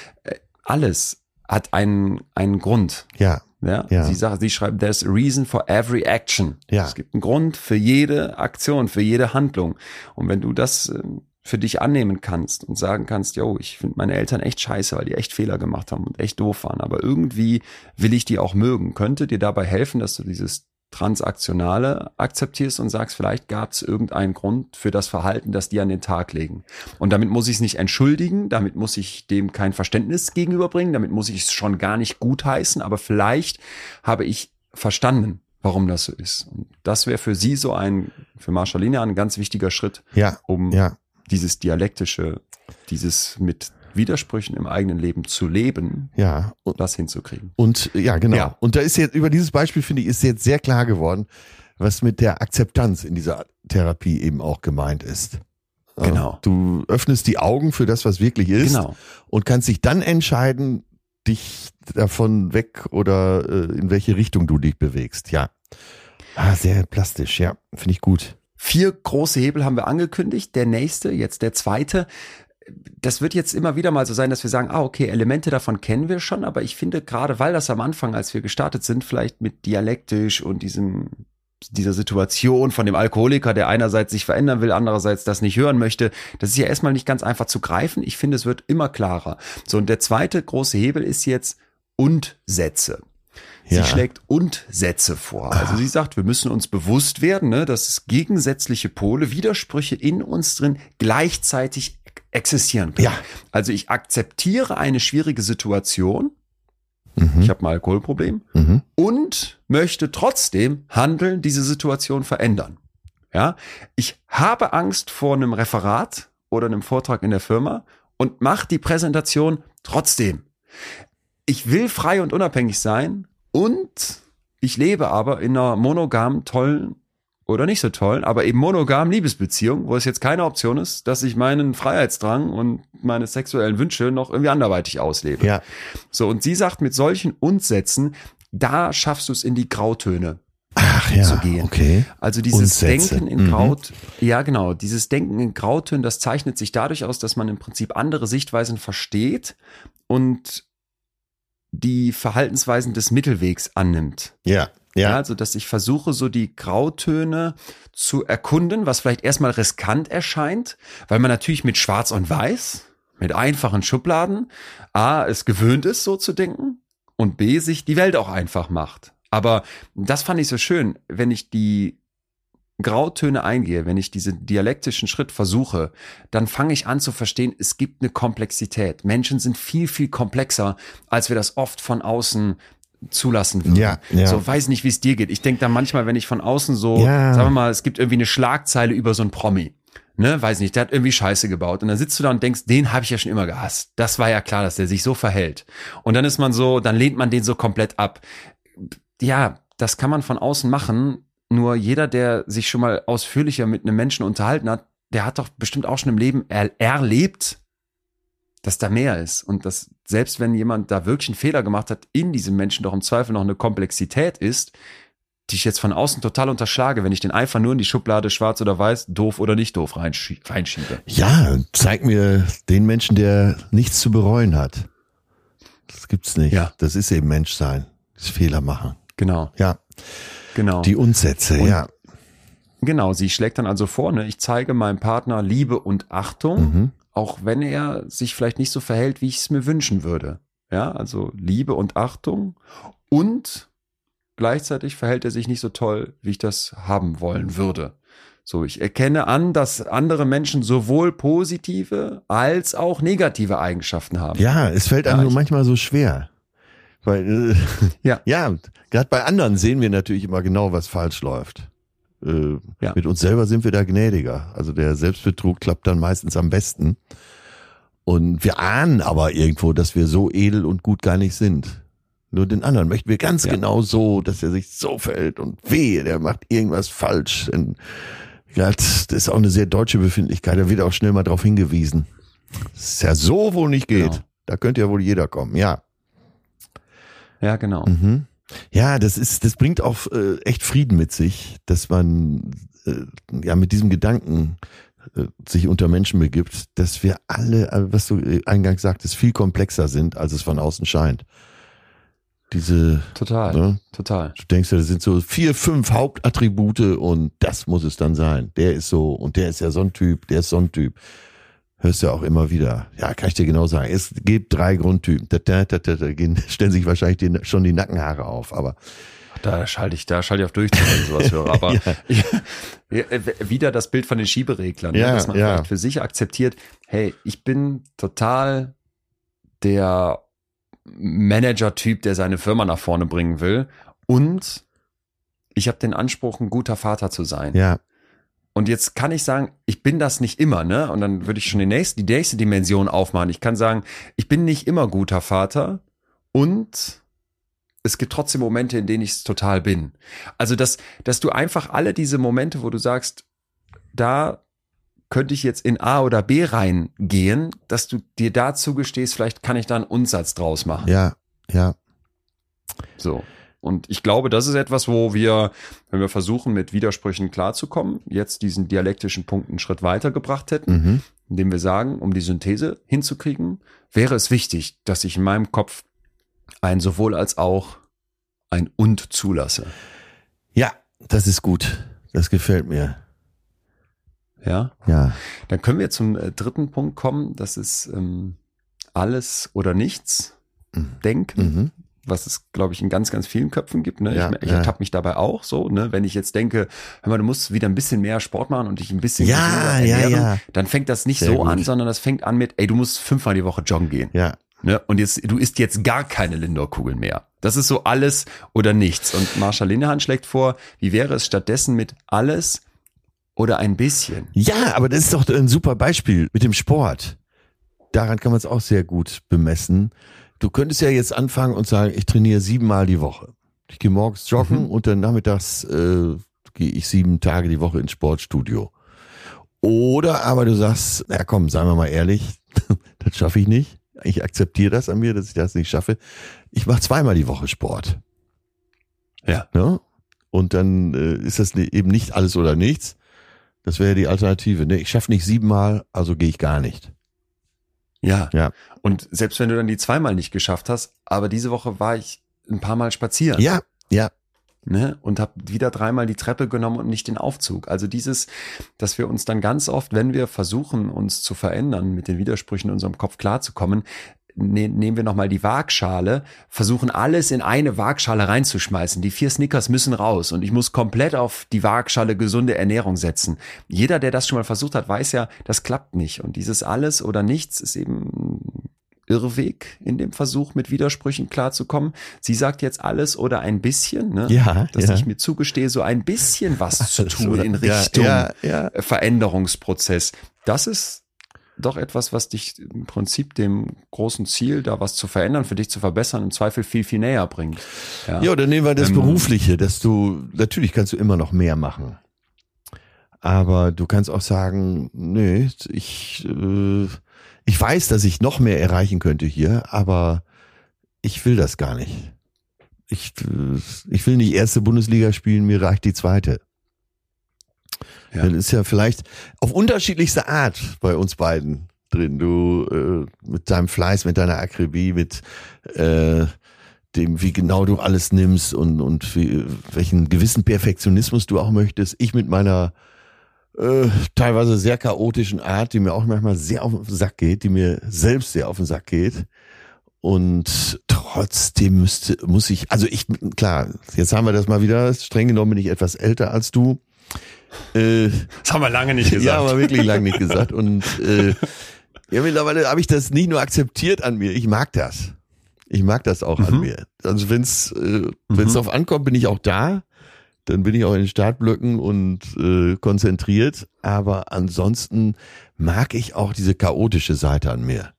Alles hat einen Grund. Ja. Ja, Ja. sie schreibt, there's a reason for every action. Ja. Es gibt einen Grund für jede Aktion, für jede Handlung. Und wenn du das für dich annehmen kannst und sagen kannst, yo, ich finde meine Eltern echt scheiße, weil die echt Fehler gemacht haben und echt doof waren, aber irgendwie will ich die auch mögen, könnte dir dabei helfen, dass du dieses Transaktionale akzeptierst und sagst, vielleicht gab es irgendeinen Grund für das Verhalten, das die an den Tag legen. Und damit muss ich es nicht entschuldigen, damit muss ich dem kein Verständnis gegenüberbringen, damit muss ich es schon gar nicht gutheißen, aber vielleicht habe ich verstanden, warum das so ist. Und das wäre für sie für Marschallina ein ganz wichtiger Schritt, Ja. um Ja. dieses Dialektische, dieses mit Widersprüchen im eigenen Leben zu leben, Ja. das hinzukriegen. Und ja, genau. Ja. Und da ist jetzt, über dieses Beispiel, finde ich, ist jetzt sehr klar geworden, was mit der Akzeptanz in dieser Therapie eben auch gemeint ist. Genau. Du öffnest die Augen für das, was wirklich ist. Genau. Und kannst dich dann entscheiden, dich davon weg oder in welche Richtung du dich bewegst. Ja. Sehr plastisch, ja. Finde ich gut. 4 große Hebel haben wir angekündigt. Der nächste, jetzt der zweite. Das wird jetzt immer wieder mal so sein, dass wir sagen, okay, Elemente davon kennen wir schon, aber ich finde gerade, weil das am Anfang, als wir gestartet sind, vielleicht mit dialektisch und dieser Situation von dem Alkoholiker, der einerseits sich verändern will, andererseits das nicht hören möchte, das ist ja erstmal nicht ganz einfach zu greifen. Ich finde, es wird immer klarer. So, und der zweite große Hebel ist jetzt Und-Sätze. Sie Ja. schlägt Und-Sätze vor. Also sie sagt, wir müssen uns bewusst werden, ne, dass gegensätzliche Pole, Widersprüche in uns drin gleichzeitig existieren können. Ja. Also ich akzeptiere eine schwierige Situation, ich habe ein Alkoholproblem und möchte trotzdem handeln, diese Situation verändern. Ja, ich habe Angst vor einem Referat oder einem Vortrag in der Firma und mache die Präsentation trotzdem. Ich will frei und unabhängig sein und ich lebe aber in einer monogamen, tollen oder nicht so tollen, aber eben monogamen Liebesbeziehung, wo es jetzt keine Option ist, dass ich meinen Freiheitsdrang und meine sexuellen Wünsche noch irgendwie anderweitig auslebe. Ja. So, und sie sagt, mit solchen Und-Sätzen, da schaffst du es in die Grautöne Ach ja, zu gehen. okay. Also dieses Und-Sätze. Denken in ja genau, dieses Denken in Grautönen, das zeichnet sich dadurch aus, dass man im Prinzip andere Sichtweisen versteht und die Verhaltensweisen des Mittelwegs annimmt. Ja, ja. Also, dass ich versuche, so die Grautöne zu erkunden, was vielleicht erstmal riskant erscheint, weil man natürlich mit Schwarz und Weiß, mit einfachen Schubladen, A, es gewöhnt ist, so zu denken und B, sich die Welt auch einfach macht. Aber das fand ich so schön, wenn ich die Grautöne eingehe, wenn ich diesen dialektischen Schritt versuche, dann fange ich an zu verstehen, es gibt eine Komplexität. Menschen sind viel, viel komplexer, als wir das oft von außen zulassen würden. Ja, ja. So, weiß nicht, wie es dir geht. Ich denke da manchmal, wenn ich von außen so, Ja. sagen wir mal, es gibt irgendwie eine Schlagzeile über so einen Promi. Ne, weiß nicht, der hat irgendwie Scheiße gebaut. Und dann sitzt du da und denkst, den habe ich ja schon immer gehasst. Das war ja klar, dass der sich so verhält. Und dann ist man so, dann lehnt man den so komplett ab. Ja, das kann man von außen machen. Nur jeder, der sich schon mal ausführlicher mit einem Menschen unterhalten hat, der hat doch bestimmt auch schon im Leben erlebt, dass da mehr ist und dass selbst wenn jemand da wirklich einen Fehler gemacht hat, in diesem Menschen doch im Zweifel noch eine Komplexität ist, die ich jetzt von außen total unterschlage, wenn ich den einfach nur in die Schublade schwarz oder weiß, doof oder nicht doof reinschiebe. Ja, zeig mir den Menschen, der nichts zu bereuen hat. Das gibt's nicht. Ja. Das ist eben Menschsein. Das Fehler machen. Genau. Ja. Genau. Die Unsätze, ja. Genau, sie schlägt dann also vor, ne, ich zeige meinem Partner Liebe und Achtung, auch wenn er sich vielleicht nicht so verhält, wie ich es mir wünschen würde. Ja, also Liebe und Achtung und gleichzeitig verhält er sich nicht so toll, wie ich das haben wollen würde. So, ich erkenne an, dass andere Menschen sowohl positive als auch negative Eigenschaften haben. Ja, es fällt einem nur manchmal so schwer. Weil, ja, gerade bei anderen sehen wir natürlich immer genau, was falsch läuft. Mit uns selber sind wir da gnädiger. Also der Selbstbetrug klappt dann meistens am besten. Und wir ahnen aber irgendwo, dass wir so edel und gut gar nicht sind. Nur den anderen möchten wir ganz genau so, dass er sich so verhält und wehe, der macht irgendwas falsch. Denn, das ist auch eine sehr deutsche Befindlichkeit, da wird auch schnell mal drauf hingewiesen. Das ist ja so wohl nicht geht. Genau. Da könnte ja wohl jeder kommen, ja. Ja, genau. Ja, das bringt auch echt Frieden mit sich, dass man mit diesem Gedanken sich unter Menschen begibt, dass wir alle, was du eingangs sagtest, viel komplexer sind, als es von außen scheint. Total. Du denkst ja, das sind so 4, 5 Hauptattribute und das muss es dann sein. Der ist so und der ist ja so ein Typ, der ist so ein Typ. Hörst du ja auch immer wieder. Ja, kann ich dir genau sagen. Es gibt 3 Grundtypen. Da stellen sich wahrscheinlich schon die Nackenhaare auf, aber da schalte ich auf Durchzug, wenn ich sowas höre. Aber wieder das Bild von den Schiebereglern, dass man vielleicht für sich akzeptiert, hey, ich bin total der Manager-Typ, der seine Firma nach vorne bringen will und ich habe den Anspruch, ein guter Vater zu sein. Ja. Und jetzt kann ich sagen, ich bin das nicht immer, ne? Und dann würde ich schon die nächste Dimension aufmachen. Ich kann sagen, ich bin nicht immer guter Vater und es gibt trotzdem Momente, in denen ich es total bin. Also, dass du einfach alle diese Momente, wo du sagst, da könnte ich jetzt in A oder B reingehen, dass du dir da zugestehst, vielleicht kann ich da einen Undsatz draus machen. Ja. So. Und ich glaube, das ist etwas, wo wir, wenn wir versuchen, mit Widersprüchen klarzukommen, jetzt diesen dialektischen Punkt einen Schritt weitergebracht hätten, indem wir sagen, um die Synthese hinzukriegen, wäre es wichtig, dass ich in meinem Kopf ein sowohl als auch ein und zulasse. Ja, das ist gut. Das gefällt mir. Ja. Dann können wir zum dritten Punkt kommen. Das ist alles oder nichts denken. Was es, glaube ich, in ganz, ganz vielen Köpfen gibt. Ne? Ich ertappe mich dabei auch so. Ne? Wenn ich jetzt denke, hör mal, du musst wieder ein bisschen mehr Sport machen und dich ein bisschen ernähren, dann fängt das nicht sehr so gut an, sondern das fängt an mit, ey, du musst 5-mal die Woche joggen gehen. Ja. Ne? Und du isst jetzt gar keine Lindor-Kugeln mehr. Das ist so alles oder nichts. Und Marsha Linehan schlägt vor, wie wäre es stattdessen mit alles oder ein bisschen? Ja, aber das ist doch ein super Beispiel mit dem Sport. Daran kann man es auch sehr gut bemessen. Du könntest ja jetzt anfangen und sagen, ich trainiere 7-mal die Woche. Ich gehe morgens joggen und dann nachmittags gehe ich 7 Tage die Woche ins Sportstudio. Oder aber du sagst, na komm, seien wir mal ehrlich, das schaffe ich nicht. Ich akzeptiere das an mir, dass ich das nicht schaffe. Ich mache 2-mal die Woche Sport. Ja. Und dann ist das eben nicht alles oder nichts. Das wäre die Alternative. Ne? Ich schaffe nicht 7-mal, also gehe ich gar nicht. Ja. Und selbst wenn du dann die 2-mal nicht geschafft hast, aber diese Woche war ich ein paar Mal spazieren. Ja. Ne? Und habe wieder 3-mal die Treppe genommen und nicht den Aufzug. Also dass wir uns dann ganz oft, wenn wir versuchen, uns zu verändern, mit den Widersprüchen in unserem Kopf klarzukommen, nehmen wir nochmal die Waagschale, versuchen alles in eine Waagschale reinzuschmeißen. Die 4 Snickers müssen raus und ich muss komplett auf die Waagschale gesunde Ernährung setzen. Jeder, der das schon mal versucht hat, weiß ja, das klappt nicht. Und dieses alles oder nichts ist eben ein Irrweg in dem Versuch, mit Widersprüchen klarzukommen. Sie sagt jetzt alles oder ein bisschen, ne? Dass ich mir zugestehe, so ein bisschen was zu tun in Richtung Veränderungsprozess. Das ist doch etwas, was dich im Prinzip dem großen Ziel, da was zu verändern, für dich zu verbessern, im Zweifel viel, viel näher bringt. Ja, dann nehmen wir das Berufliche, natürlich kannst du immer noch mehr machen. Aber du kannst auch sagen, nee, ich Ich weiß, dass ich noch mehr erreichen könnte hier, aber ich will das gar nicht. Ich will nicht erste Bundesliga spielen, mir reicht die zweite. Ja. Das ist ja vielleicht auf unterschiedlichste Art bei uns beiden drin. Du mit deinem Fleiß, mit deiner Akribie, mit dem, wie genau du alles nimmst und welchen gewissen Perfektionismus du auch möchtest. Ich mit meiner teilweise sehr chaotischen Art, die mir auch manchmal sehr auf den Sack geht, die mir selbst sehr auf den Sack geht. Und trotzdem muss ich, klar, jetzt haben wir das mal wieder, streng genommen bin ich etwas älter als du. Das haben wir lange nicht gesagt. Ja, aber wirklich lange nicht gesagt. Und mittlerweile habe ich das nicht nur akzeptiert an mir, ich mag das. Ich mag das auch an mir. Also wenn's drauf ankommt, bin ich auch da. Dann bin ich auch in den Startblöcken und konzentriert. Aber ansonsten mag ich auch diese chaotische Seite an mir.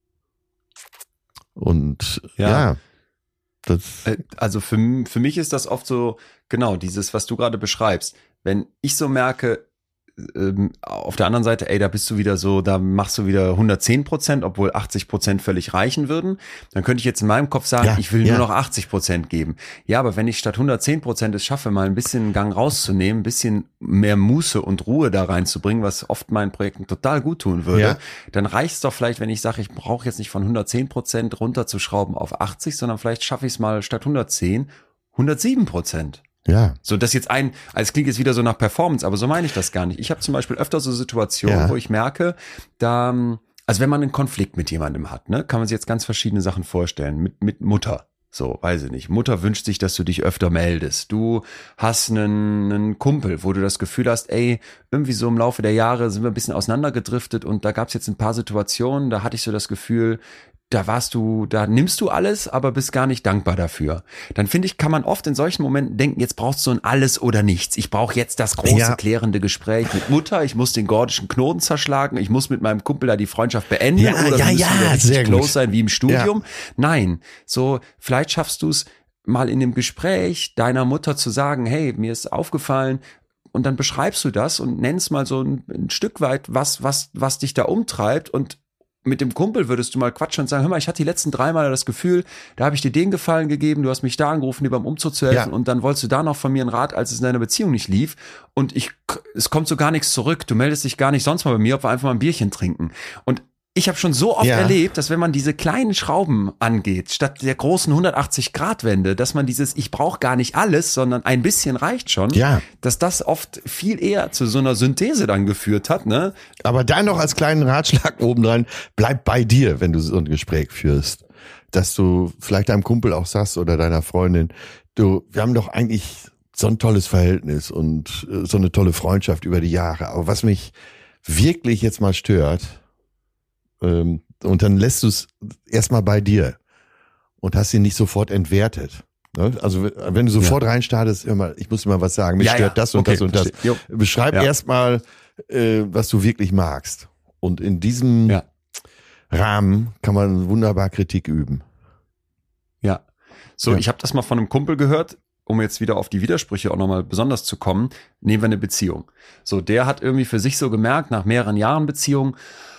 Und ja das. Also für mich ist das oft so, genau, dieses, was du gerade beschreibst. Wenn ich so merke, auf der anderen Seite, da bist du wieder so, da machst du wieder 110%, obwohl 80% völlig reichen würden, dann könnte ich jetzt in meinem Kopf sagen, ich will nur noch 80% geben. Ja, aber wenn ich statt 110% es schaffe, mal ein bisschen einen Gang rauszunehmen, ein bisschen mehr Muße und Ruhe da reinzubringen, was oft meinen Projekten total gut tun würde, dann reicht es doch vielleicht, wenn ich sage, ich brauche jetzt nicht von 110% runterzuschrauben auf 80, sondern vielleicht schaffe ich es mal statt 110, 107%. Ja. So, das jetzt es klingt jetzt wieder so nach Performance, aber so meine ich das gar nicht. Ich habe zum Beispiel öfter so Situationen, wo ich merke, also wenn man einen Konflikt mit jemandem hat, ne, kann man sich jetzt ganz verschiedene Sachen vorstellen. Mit Mutter. So, weiß ich nicht. Mutter wünscht sich, dass du dich öfter meldest. Du hast einen Kumpel, wo du das Gefühl hast, irgendwie so im Laufe der Jahre sind wir ein bisschen auseinandergedriftet und da gab es jetzt ein paar Situationen, da hatte ich so das Gefühl, da nimmst du alles, aber bist gar nicht dankbar dafür. Dann finde ich, kann man oft in solchen Momenten denken, jetzt brauchst du ein Alles oder Nichts. Ich brauche jetzt das große klärende Gespräch mit Mutter, ich muss den gordischen Knoten zerschlagen, ich muss mit meinem Kumpel da die Freundschaft beenden oder wir müssen wieder richtig close sein wie im Studium. Ja. Nein, so vielleicht schaffst du es mal in dem Gespräch deiner Mutter zu sagen, hey, mir ist aufgefallen, und dann beschreibst du das und nennst mal so ein Stück weit, was dich da umtreibt und mit dem Kumpel würdest du mal quatschen und sagen, hör mal, ich hatte die letzten 3 Mal das Gefühl, da habe ich dir den Gefallen gegeben, du hast mich da angerufen, dir beim Umzug zu helfen und dann wolltest du da noch von mir einen Rat, als es in deiner Beziehung nicht lief und es kommt so gar nichts zurück, du meldest dich gar nicht sonst mal bei mir, ob wir einfach mal ein Bierchen trinken. Und ich habe schon so oft erlebt, dass wenn man diese kleinen Schrauben angeht, statt der großen 180-Grad-Wende, dass man dieses, ich brauche gar nicht alles, sondern ein bisschen reicht schon, dass das oft viel eher zu so einer Synthese dann geführt hat. Ne? Aber dann noch als kleinen Ratschlag obendrein, bleib bei dir, wenn du so ein Gespräch führst. Dass du vielleicht deinem Kumpel auch sagst oder deiner Freundin, wir haben doch eigentlich so ein tolles Verhältnis und so eine tolle Freundschaft über die Jahre. Aber was mich wirklich jetzt mal stört, und dann lässt du es erstmal bei dir und hast ihn nicht sofort entwertet. Ne? Also wenn du sofort reinstartest, ich muss dir mal was sagen, mich stört das und das und das. Beschreib erstmal, was du wirklich magst. Und in diesem Rahmen kann man wunderbar Kritik üben. Ja, so ich habe das mal von einem Kumpel gehört, um jetzt wieder auf die Widersprüche auch nochmal besonders zu kommen, nehmen wir eine Beziehung. So, der hat irgendwie für sich so gemerkt, nach mehreren Jahren Beziehung,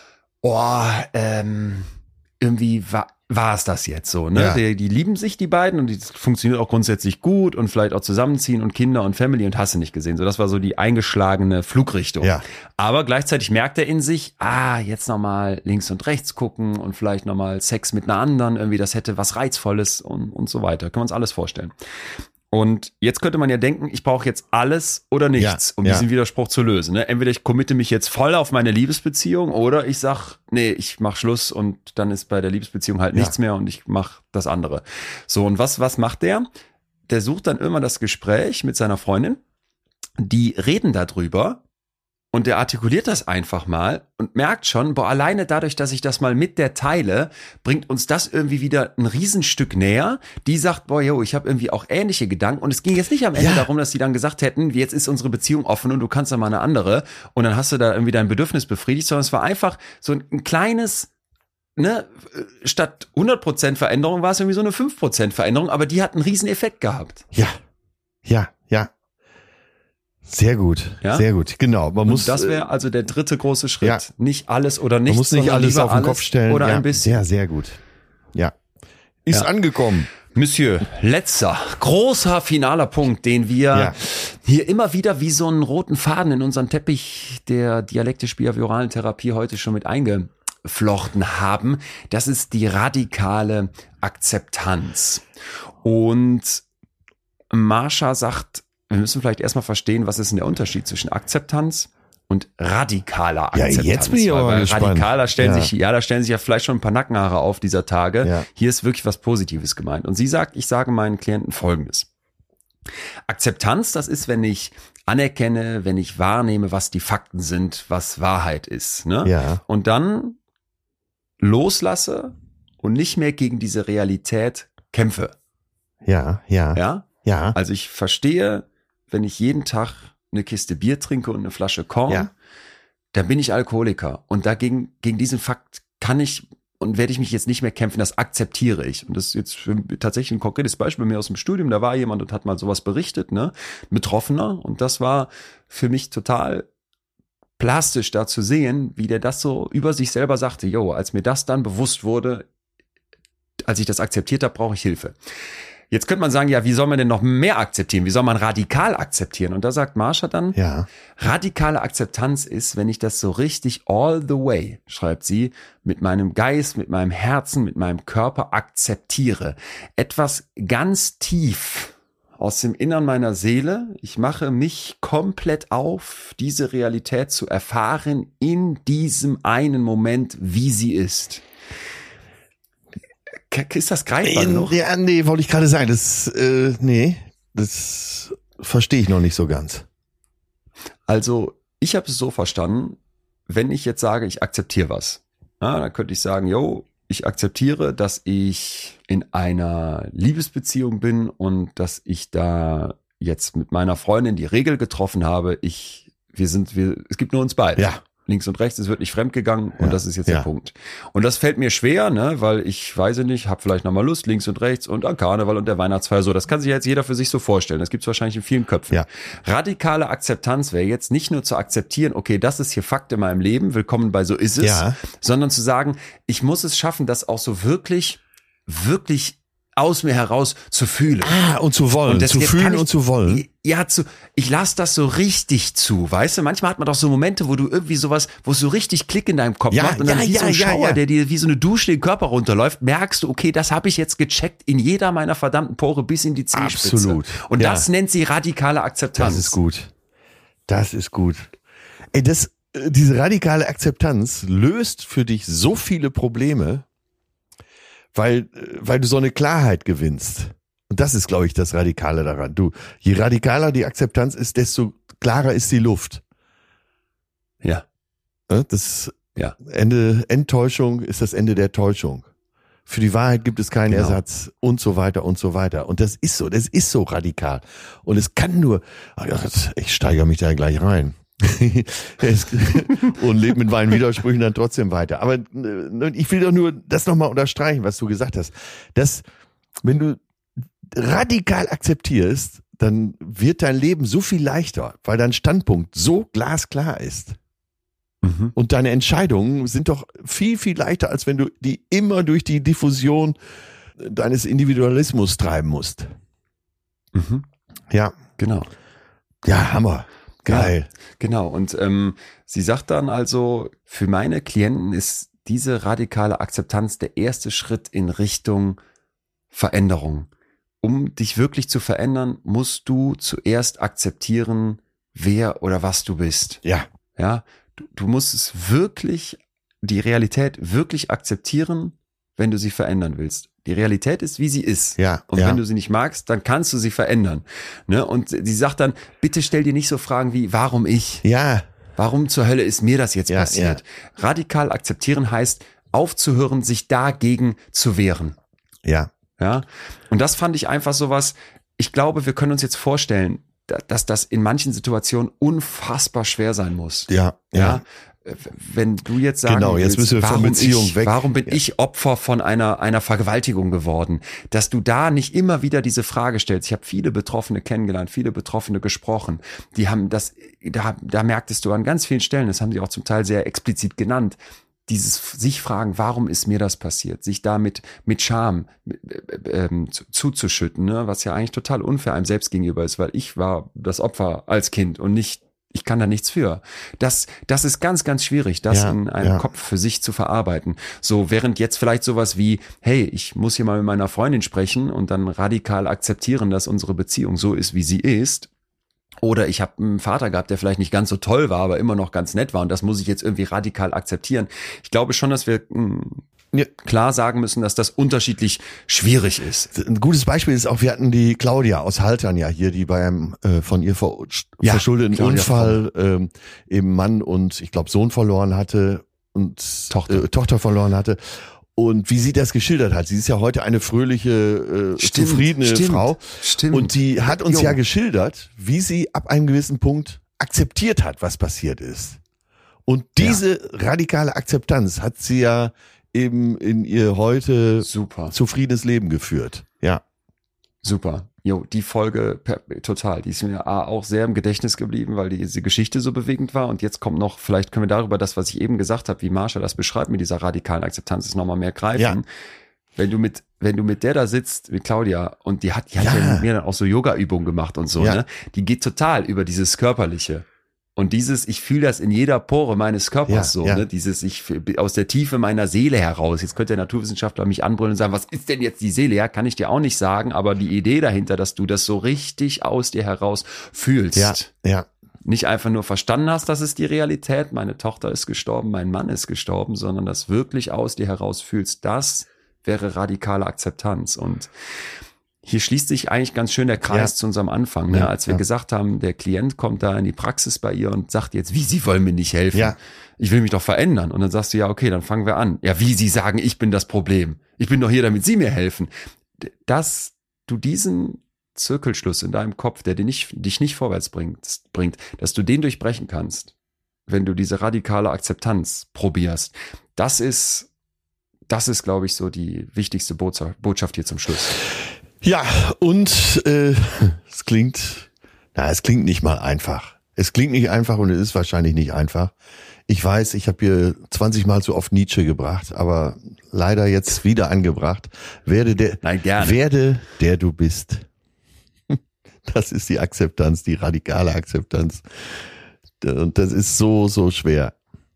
irgendwie war es das jetzt so, ne? Ja. Die lieben sich, die beiden, und die funktioniert auch grundsätzlich gut und vielleicht auch zusammenziehen und Kinder und Family und hast du nicht gesehen. So, das war so die eingeschlagene Flugrichtung. Ja. Aber gleichzeitig merkt er in sich, jetzt nochmal links und rechts gucken und vielleicht nochmal Sex mit einer anderen, irgendwie das hätte was Reizvolles und so weiter. Können wir uns alles vorstellen. Und jetzt könnte man ja denken, ich brauche jetzt alles oder nichts, um diesen Widerspruch zu lösen. Ne? Entweder ich committe mich jetzt voll auf meine Liebesbeziehung oder ich sag, nee, ich mach Schluss und dann ist bei der Liebesbeziehung halt nichts mehr und ich mach das andere. So, und was macht der? Der sucht dann immer das Gespräch mit seiner Freundin, die reden darüber und der artikuliert das einfach mal und merkt schon, alleine dadurch, dass ich das mal mit der teile, bringt uns das irgendwie wieder ein Riesenstück näher. Die sagt, ich habe irgendwie auch ähnliche Gedanken. Und es ging jetzt nicht am Ende darum, dass die dann gesagt hätten, jetzt ist unsere Beziehung offen und du kannst dann mal eine andere. Und dann hast du da irgendwie dein Bedürfnis befriedigt, sondern es war einfach so ein kleines, statt 100% Veränderung war es irgendwie so eine 5% Veränderung, aber die hat einen riesen Effekt gehabt. Ja. Sehr gut, Ja? sehr gut. Genau. Man muss. Das wäre also der dritte große Schritt. Ja. Nicht alles oder nichts. Man muss nicht sondern alles lieber auf den Kopf stellen. Oder ja, ein bisschen. Sehr, sehr gut. Ja. Ist angekommen. Monsieur, letzter, großer, finaler Punkt, den wir hier immer wieder wie so einen roten Faden in unseren Teppich der dialektisch-behavioralen Therapie heute schon mit eingeflochten haben. Das ist die radikale Akzeptanz. Und Marsha sagt, wir müssen vielleicht erstmal verstehen, was ist denn der Unterschied zwischen Akzeptanz und radikaler Akzeptanz. Ja, jetzt bin ich aber gespannt. Radikaler stellen sich ja vielleicht schon ein paar Nackenhaare auf dieser Tage. Ja. Hier ist wirklich was Positives gemeint. Und sie sagt, ich sage meinen Klienten Folgendes. Akzeptanz, das ist, wenn ich anerkenne, wenn ich wahrnehme, was die Fakten sind, was Wahrheit ist. Ne? Ja. Und dann loslasse und nicht mehr gegen diese Realität kämpfe. Ja. Ja? Ja. Also ich verstehe, wenn ich jeden Tag eine Kiste Bier trinke und eine Flasche Korn, dann bin ich Alkoholiker. Und gegen diesen Fakt kann ich und werde ich mich jetzt nicht mehr kämpfen, das akzeptiere ich. Und das ist jetzt tatsächlich ein konkretes Beispiel bei mir aus dem Studium. Da war jemand und hat mal sowas berichtet, ne, Betroffener. Und das war für mich total plastisch da zu sehen, wie der das so über sich selber sagte. Als mir das dann bewusst wurde, als ich das akzeptiert habe, brauche ich Hilfe. Jetzt könnte man sagen, wie soll man denn noch mehr akzeptieren? Wie soll man radikal akzeptieren? Und da sagt Marsha dann, radikale Akzeptanz ist, wenn ich das so richtig all the way, schreibt sie, mit meinem Geist, mit meinem Herzen, mit meinem Körper akzeptiere. Etwas ganz tief aus dem Innern meiner Seele. Ich mache mich komplett auf, diese Realität zu erfahren in diesem einen Moment, wie sie ist. Ist das greifbar noch? Ja, nee, wollte ich gerade sagen. Das verstehe ich noch nicht so ganz. Also, ich habe es so verstanden, wenn ich jetzt sage, ich akzeptiere was, dann könnte ich sagen, ich akzeptiere, dass ich in einer Liebesbeziehung bin und dass ich da jetzt mit meiner Freundin die Regel getroffen habe, es gibt nur uns beide. Ja. Links und rechts, es wird nicht fremdgegangen und das ist jetzt der Punkt. Und das fällt mir schwer, ne, weil ich weiß nicht, habe vielleicht nochmal Lust, links und rechts und an Karneval und der Weihnachtsfeier so. Das kann sich jetzt jeder für sich so vorstellen. Das gibt es wahrscheinlich in vielen Köpfen. Ja. Radikale Akzeptanz wäre jetzt nicht nur zu akzeptieren, okay, das ist hier Fakt in meinem Leben, willkommen bei So ist es, sondern zu sagen, ich muss es schaffen, das auch so wirklich, wirklich aus mir heraus zu fühlen. Und zu wollen, und zu fühlen und zu wollen. Ja, ich lasse das so richtig zu, weißt du? Manchmal hat man doch so Momente, wo du irgendwie sowas, wo es so richtig Klick in deinem Kopf macht und dann wie so ein Schauer, der dir wie so eine Dusche den Körper runterläuft, merkst du, okay, das habe ich jetzt gecheckt in jeder meiner verdammten Pore bis in die Zehenspitze. Absolut. Und das nennt sie radikale Akzeptanz. Das ist gut. Das ist gut. Ey, diese radikale Akzeptanz löst für dich so viele Probleme, weil du so eine Klarheit gewinnst. Und das ist, glaube ich, das Radikale daran. Je radikaler die Akzeptanz ist, desto klarer ist die Luft. Ja. Enttäuschung ist das Ende der Täuschung. Für die Wahrheit gibt es keinen Ersatz und so weiter und so weiter. Und das ist so radikal. Und es kann nur, ich steigere mich da gleich rein. Und lebe mit meinen Widersprüchen dann trotzdem weiter. Aber ich will doch nur das nochmal unterstreichen, was du gesagt hast. Dass, wenn du radikal akzeptierst, dann wird dein Leben so viel leichter, weil dein Standpunkt so glasklar ist. Mhm. Und deine Entscheidungen sind doch viel, viel leichter, als wenn du die immer durch die Diffusion deines Individualismus treiben musst. Mhm. Ja. Genau. Ja, Hammer. Geil. Ja, genau. Und sie sagt dann also, für meine Klienten ist diese radikale Akzeptanz der erste Schritt in Richtung Veränderung. Um dich wirklich zu verändern, musst du zuerst akzeptieren, wer oder was du bist. Ja. Ja. Du musst es wirklich, die Realität wirklich akzeptieren, wenn du sie verändern willst. Die Realität ist, wie sie ist. Ja, und wenn du sie nicht magst, dann kannst du sie verändern. Ne? Und sie sagt dann, bitte stell dir nicht so Fragen wie, warum ich? Ja. Warum zur Hölle ist mir das jetzt passiert? Ja. Radikal akzeptieren heißt, aufzuhören, sich dagegen zu wehren. Ja. Ja. Und das fand ich einfach sowas, ich glaube, wir können uns jetzt vorstellen, dass das in manchen Situationen unfassbar schwer sein muss. Ja. wenn du jetzt sagen genau, jetzt willst, müssen wir von Beziehung weg. Warum bin ich Opfer von einer Vergewaltigung geworden? Dass du da nicht immer wieder diese Frage stellst. Ich habe viele Betroffene kennengelernt, viele Betroffene gesprochen. Die haben das, da merktest du an ganz vielen Stellen, das haben sie auch zum Teil sehr explizit genannt, dieses sich fragen, warum ist mir das passiert? Sich damit mit Scham zuzuschütten, ne? Was ja eigentlich total unfair einem selbst gegenüber ist, weil ich war das Opfer als Kind und nicht, ich kann da nichts für. Das ist ganz, ganz schwierig, das in einem Kopf für sich zu verarbeiten. So, während jetzt vielleicht sowas wie, hey, ich muss hier mal mit meiner Freundin sprechen und dann radikal akzeptieren, dass unsere Beziehung so ist, wie sie ist. Oder ich habe einen Vater gehabt, der vielleicht nicht ganz so toll war, aber immer noch ganz nett war und das muss ich jetzt irgendwie radikal akzeptieren. Ich glaube schon, dass wir klar sagen müssen, dass das unterschiedlich schwierig ist. Ein gutes Beispiel ist auch, wir hatten die Claudia aus Haltern ja hier, die bei einem von ihr verschuldeten Claudia Unfall eben Mann und ich glaube Sohn verloren hatte und Tochter verloren hatte. Und wie sie das geschildert hat, sie ist ja heute eine fröhliche, zufriedene Frau. Stimmt. Und die hat uns ja geschildert, wie sie ab einem gewissen Punkt akzeptiert hat, was passiert ist. Und diese radikale Akzeptanz hat sie ja eben in ihr heute zufriedenes Leben geführt. Ja. Super. Jo, die Folge total. Die ist mir auch sehr im Gedächtnis geblieben, weil diese Geschichte so bewegend war. Und jetzt kommt noch, vielleicht können wir darüber das, was ich eben gesagt habe, wie Marsha das beschreibt mit dieser radikalen Akzeptanz, ist nochmal mehr greifen. Ja. Wenn du mit der da sitzt, mit Claudia, und die hat ja mit mir dann auch so Yoga-Übungen gemacht und so, ne? Die geht total über dieses Körperliche. Und dieses, ich fühle das in jeder Pore meines Körpers ne? Dieses, ich aus der Tiefe meiner Seele heraus. Jetzt könnte der Naturwissenschaftler mich anbrüllen und sagen, was ist denn jetzt die Seele? Ja, kann ich dir auch nicht sagen, aber die Idee dahinter, dass du das so richtig aus dir heraus fühlst. Ja. Nicht einfach nur verstanden hast, das ist die Realität, meine Tochter ist gestorben, mein Mann ist gestorben, sondern das wirklich aus dir heraus fühlst. Das wäre radikale Akzeptanz. Und hier schließt sich eigentlich ganz schön der Kreis zu unserem Anfang, ne? Als wir gesagt haben, der Klient kommt da in die Praxis bei ihr und sagt jetzt, wie, Sie wollen mir nicht helfen? Ja. Ich will mich doch verändern. Und dann sagst du, ja, okay, dann fangen wir an. Ja, wie, Sie sagen, ich bin das Problem. Ich bin doch hier, damit Sie mir helfen. Dass du diesen Zirkelschluss in deinem Kopf, der dich nicht vorwärts bringt, dass du den durchbrechen kannst, wenn du diese radikale Akzeptanz probierst, das ist, glaube ich, so die wichtigste Botschaft hier zum Schluss. Ja, und es klingt nicht mal einfach. Es klingt nicht einfach und es ist wahrscheinlich nicht einfach. Ich weiß, ich habe hier 20 Mal zu oft Nietzsche gebracht, aber leider jetzt wieder angebracht. Werde der du bist. Das ist die Akzeptanz, die radikale Akzeptanz. Und das ist so, so schwer.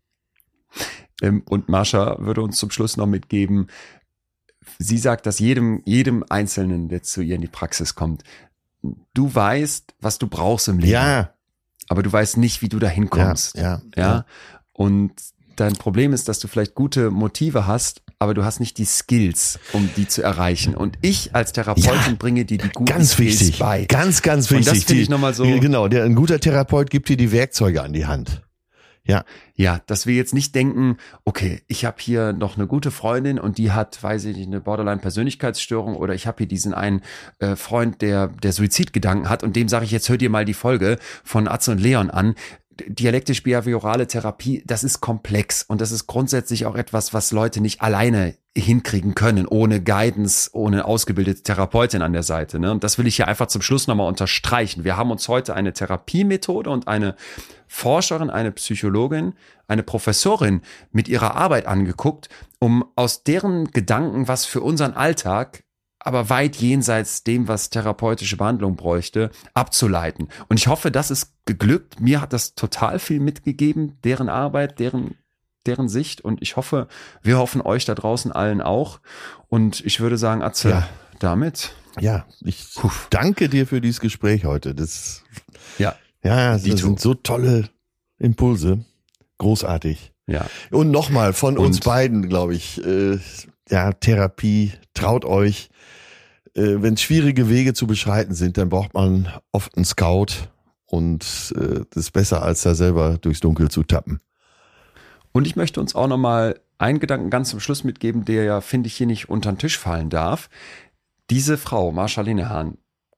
Und Marsha würde uns zum Schluss noch mitgeben, sie sagt, dass jedem Einzelnen, der zu ihr in die Praxis kommt, du weißt, was du brauchst im Leben. Ja. Aber du weißt nicht, wie du da hinkommst. Ja. Und dein Problem ist, dass du vielleicht gute Motive hast, aber du hast nicht die Skills, um die zu erreichen. Und ich als Therapeutin bringe dir die guten Skills bei. Ganz, ganz wichtig. Und das finde ich nochmal so. Genau, ein guter Therapeut gibt dir die Werkzeuge an die Hand. Ja, dass wir jetzt nicht denken, okay, ich habe hier noch eine gute Freundin und die hat, weiß ich nicht, eine Borderline-Persönlichkeitsstörung oder ich habe hier diesen einen Freund, der Suizidgedanken hat und dem sage ich, jetzt hör dir mal die Folge von Atze und Leon an. Dialektisch-behaviorale Therapie, das ist komplex und das ist grundsätzlich auch etwas, was Leute nicht alleine hinkriegen können, ohne Guidance, ohne ausgebildete Therapeutin an der Seite. Ne? Und das will ich hier einfach zum Schluss nochmal unterstreichen. Wir haben uns heute eine Therapiemethode und eine Forscherin, eine Psychologin, eine Professorin mit ihrer Arbeit angeguckt, um aus deren Gedanken, was für unseren Alltag aber weit jenseits dem, was therapeutische Behandlung bräuchte, abzuleiten. Und ich hoffe, das ist geglückt. Mir hat das total viel mitgegeben, deren Arbeit, deren Sicht. Und ich hoffe, wir hoffen euch da draußen allen auch. Und ich würde sagen, Atze, damit. Ja, ich danke dir für dieses Gespräch heute. Das sind so tolle Impulse. Großartig. Ja. Und nochmal von uns beiden, glaube ich, Therapie, traut euch. Wenn schwierige Wege zu beschreiten sind, dann braucht man oft einen Scout und das ist besser, als da selber durchs Dunkel zu tappen. Und ich möchte uns auch nochmal einen Gedanken ganz zum Schluss mitgeben, der ja, finde ich, hier nicht unter den Tisch fallen darf. Diese Frau, Marsha Linehan,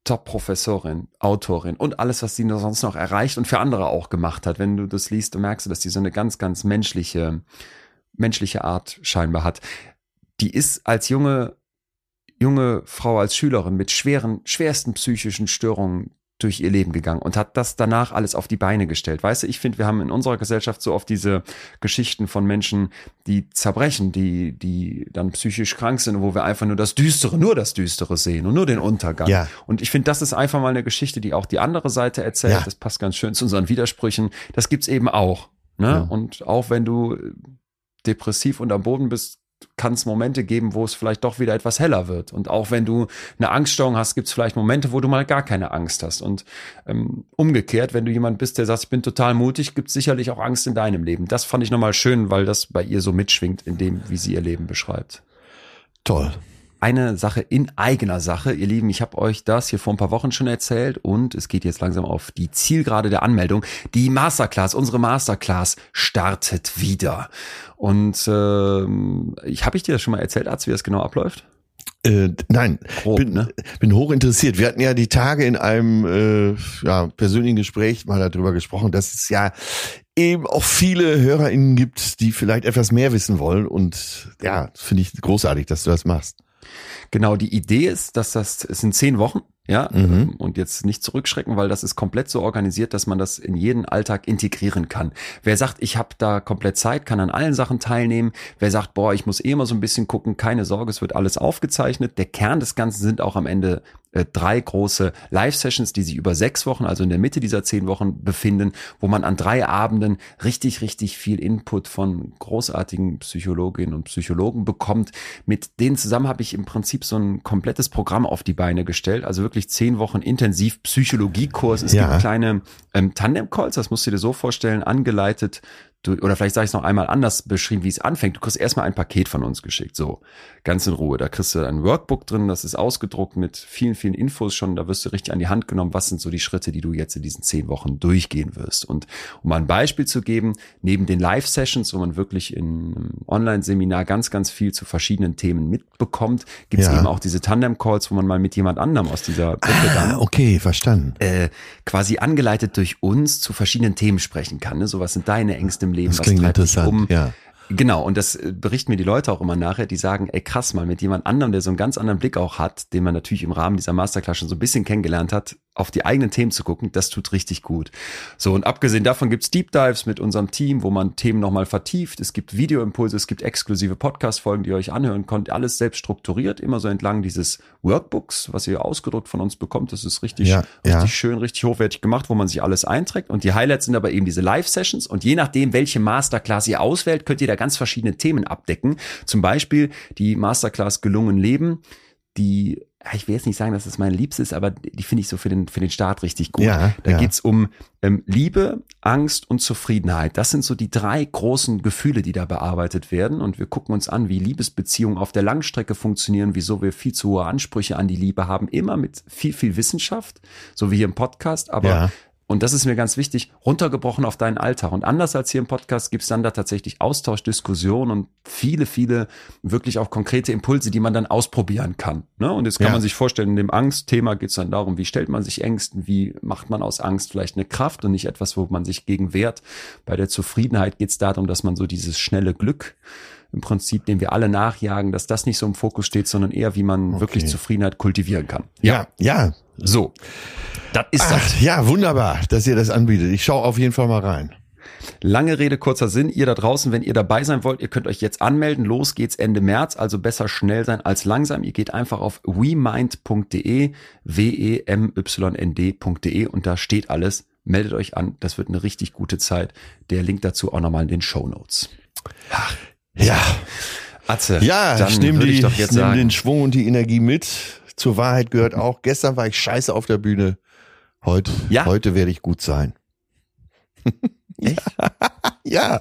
Top-Professorin, Autorin und alles, was sie sonst noch erreicht und für andere auch gemacht hat. Wenn du das liest, du merkst, dass die so eine ganz, ganz menschliche Art scheinbar hat. Die ist als junge Frau, als Schülerin mit schwersten psychischen Störungen durch ihr Leben gegangen und hat das danach alles auf die Beine gestellt. Weißt du, ich finde, wir haben in unserer Gesellschaft so oft diese Geschichten von Menschen, die zerbrechen, die dann psychisch krank sind, wo wir einfach nur das Düstere sehen und nur den Untergang. Ja. Und ich finde, das ist einfach mal eine Geschichte, die auch die andere Seite erzählt. Ja. Das passt ganz schön zu unseren Widersprüchen. Das gibt's eben auch. Ne? Ja. Und auch wenn du depressiv und am Boden bist, kann es Momente geben, wo es vielleicht doch wieder etwas heller wird. Und auch wenn du eine Angststörung hast, gibt es vielleicht Momente, wo du mal gar keine Angst hast. Und umgekehrt, wenn du jemand bist, der sagt, ich bin total mutig, gibt es sicherlich auch Angst in deinem Leben. Das fand ich nochmal schön, weil das bei ihr so mitschwingt in dem, wie sie ihr Leben beschreibt. Toll. Eine Sache in eigener Sache. Ihr Lieben, ich habe euch das hier vor ein paar Wochen schon erzählt und es geht jetzt langsam auf die Zielgerade der Anmeldung. Die Masterclass, unsere Masterclass startet wieder. Und habe ich dir das schon mal erzählt, Arzt, wie das genau abläuft? Nein, Grob, bin hoch interessiert. Wir hatten ja die Tage in einem persönlichen Gespräch mal darüber gesprochen, dass es ja eben auch viele HörerInnen gibt, die vielleicht etwas mehr wissen wollen. Und ja, finde ich großartig, dass du das machst. Genau, die Idee ist, es sind 10 Wochen, ja, und jetzt nicht zurückschrecken, weil das ist komplett so organisiert, dass man das in jeden Alltag integrieren kann. Wer sagt, ich habe da komplett Zeit, kann an allen Sachen teilnehmen. Wer sagt, ich muss immer so ein bisschen gucken, keine Sorge, es wird alles aufgezeichnet. Der Kern des Ganzen sind auch am Ende 3 große Live-Sessions, die sich über 6 Wochen, also in der Mitte dieser 10 Wochen befinden, wo man an 3 Abenden richtig, richtig viel Input von großartigen Psychologinnen und Psychologen bekommt. Mit denen zusammen habe ich im Prinzip so ein komplettes Programm auf die Beine gestellt, also wirklich 10 Wochen intensiv Psychologiekurs. Es gibt kleine Tandem-Calls, das musst du dir so vorstellen, angeleitet oder vielleicht sage ich es noch einmal anders beschrieben, wie es anfängt. Du kriegst erstmal ein Paket von uns geschickt, so ganz in Ruhe. Da kriegst du ein Workbook drin, das ist ausgedruckt mit vielen, vielen Infos schon. Da wirst du richtig an die Hand genommen, was sind so die Schritte, die du jetzt in diesen 10 Wochen durchgehen wirst. Und um mal ein Beispiel zu geben, neben den Live-Sessions, wo man wirklich in einem Online-Seminar ganz, ganz viel zu verschiedenen Themen mitbekommt, gibt es eben auch diese Tandem-Calls, wo man mal mit jemand anderem aus dieser Gruppe dann okay, verstanden. Quasi angeleitet durch uns zu verschiedenen Themen sprechen kann. Ne? So, was sind deine Ängste im Leben? Das klingt interessant, ja. Genau, und das berichten mir die Leute auch immer nachher, die sagen, ey krass, mal mit jemand anderem, der so einen ganz anderen Blick auch hat, den man natürlich im Rahmen dieser Masterclass schon so ein bisschen kennengelernt hat, auf die eigenen Themen zu gucken, das tut richtig gut. So, und abgesehen davon gibt's Deep Dives mit unserem Team, wo man Themen nochmal vertieft. Es gibt Videoimpulse, es gibt exklusive Podcast-Folgen, die ihr euch anhören könnt. Alles selbst strukturiert, immer so entlang dieses Workbooks, was ihr ausgedruckt von uns bekommt. Das ist richtig schön, richtig hochwertig gemacht, wo man sich alles einträgt. Und die Highlights sind aber eben diese Live-Sessions. Und je nachdem, welche Masterclass ihr auswählt, könnt ihr da ganz verschiedene Themen abdecken. Zum Beispiel die Masterclass Gelungen Leben, die, ich will jetzt nicht sagen, dass es mein Liebstes, aber die finde ich so für den Start richtig gut. Da geht's um Liebe, Angst und Zufriedenheit. Das sind so die 3 großen Gefühle, die da bearbeitet werden. Und wir gucken uns an, wie Liebesbeziehungen auf der Langstrecke funktionieren, wieso wir viel zu hohe Ansprüche an die Liebe haben. Immer mit viel, viel Wissenschaft, so wie hier im Podcast, aber und das ist mir ganz wichtig, runtergebrochen auf deinen Alltag. Und anders als hier im Podcast gibt's dann da tatsächlich Austausch, Diskussion und viele, viele wirklich auch konkrete Impulse, die man dann ausprobieren kann. Ne? Und jetzt kann man sich vorstellen, in dem Angstthema geht's dann darum, wie stellt man sich Ängsten, wie macht man aus Angst vielleicht eine Kraft und nicht etwas, wo man sich gegen wehrt. Bei der Zufriedenheit geht's darum, dass man so dieses schnelle Glück im Prinzip, dem wir alle nachjagen, dass das nicht so im Fokus steht, sondern eher, wie man wirklich Zufriedenheit kultivieren kann. Ja. So, das ist das. Ja, wunderbar, dass ihr das anbietet. Ich schaue auf jeden Fall mal rein. Lange Rede, kurzer Sinn. Ihr da draußen, wenn ihr dabei sein wollt, ihr könnt euch jetzt anmelden. Los geht's Ende März, also besser schnell sein als langsam. Ihr geht einfach auf wemind.de, wemynd.de und da steht alles. Meldet euch an, das wird eine richtig gute Zeit. Der Link dazu auch nochmal in den Shownotes. Ja. Atze, dann ich nehme den Schwung und die Energie mit. Zur Wahrheit gehört auch, gestern war ich scheiße auf der Bühne. Heute werde ich gut sein. Echt? Ja.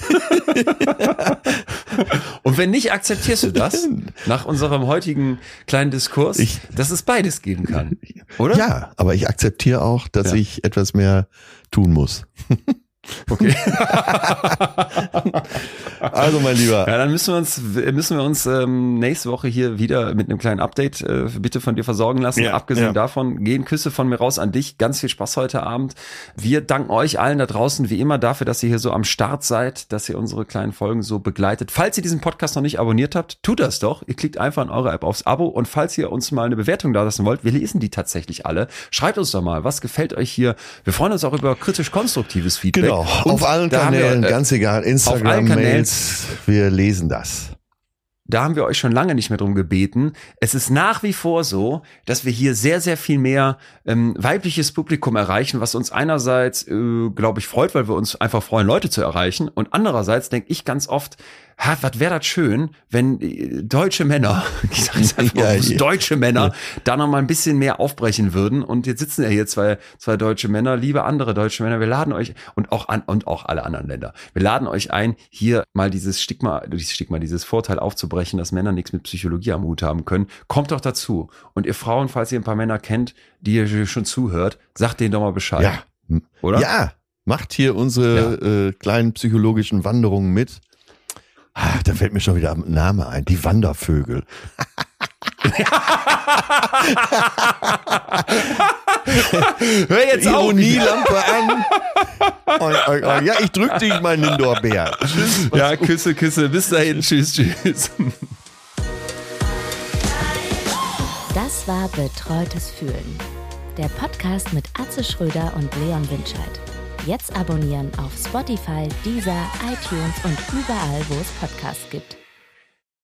Und wenn nicht, akzeptierst du das nach unserem heutigen kleinen Diskurs, dass es beides geben kann, oder? Ja, aber ich akzeptiere auch, dass ich etwas mehr tun muss. Okay. Also, mein Lieber. Ja, dann müssen wir uns nächste Woche hier wieder mit einem kleinen Update bitte von dir versorgen lassen. Ja, Abgesehen davon, gehen Küsse von mir raus an dich. Ganz viel Spaß heute Abend. Wir danken euch allen da draußen wie immer dafür, dass ihr hier so am Start seid, dass ihr unsere kleinen Folgen so begleitet. Falls ihr diesen Podcast noch nicht abonniert habt, tut das doch. Ihr klickt einfach in eure App aufs Abo und falls ihr uns mal eine Bewertung da lassen wollt, wir lesen die tatsächlich alle. Schreibt uns doch mal, was gefällt euch hier? Wir freuen uns auch über kritisch-konstruktives Feedback. Genau, und auf allen Kanälen, ganz egal, Instagram, Mails, wir lesen das. Da haben wir euch schon lange nicht mehr drum gebeten. Es ist nach wie vor so, dass wir hier sehr, sehr viel mehr weibliches Publikum erreichen, was uns einerseits, glaube ich, freut, weil wir uns einfach freuen, Leute zu erreichen. Und andererseits denke ich ganz oft, was wäre das schön, wenn deutsche Männer, ich sage jetzt einfach mal, deutsche Männer da noch mal ein bisschen mehr aufbrechen würden. Und jetzt sitzen ja hier zwei deutsche Männer, liebe andere deutsche Männer, wir laden euch und auch alle anderen Länder, wir laden euch ein, hier mal dieses Vorteil aufzubrechen, dass Männer nichts mit Psychologie am Hut haben können. Kommt doch dazu. Und ihr Frauen, falls ihr ein paar Männer kennt, die ihr schon zuhört, sagt denen doch mal Bescheid. Ja. Oder? Ja, macht hier unsere kleinen psychologischen Wanderungen mit. Da fällt mir schon wieder ein Name ein. Die Wandervögel. Hör jetzt auf. Ironielampe an. Ja, ich drück dich, mein Lindor-Bär. Ja, Küsse. Bis dahin. Tschüss. Das war Betreutes Fühlen. Der Podcast mit Atze Schröder und Leon Winscheid. Jetzt abonnieren auf Spotify, Deezer, iTunes und überall, wo es Podcasts gibt.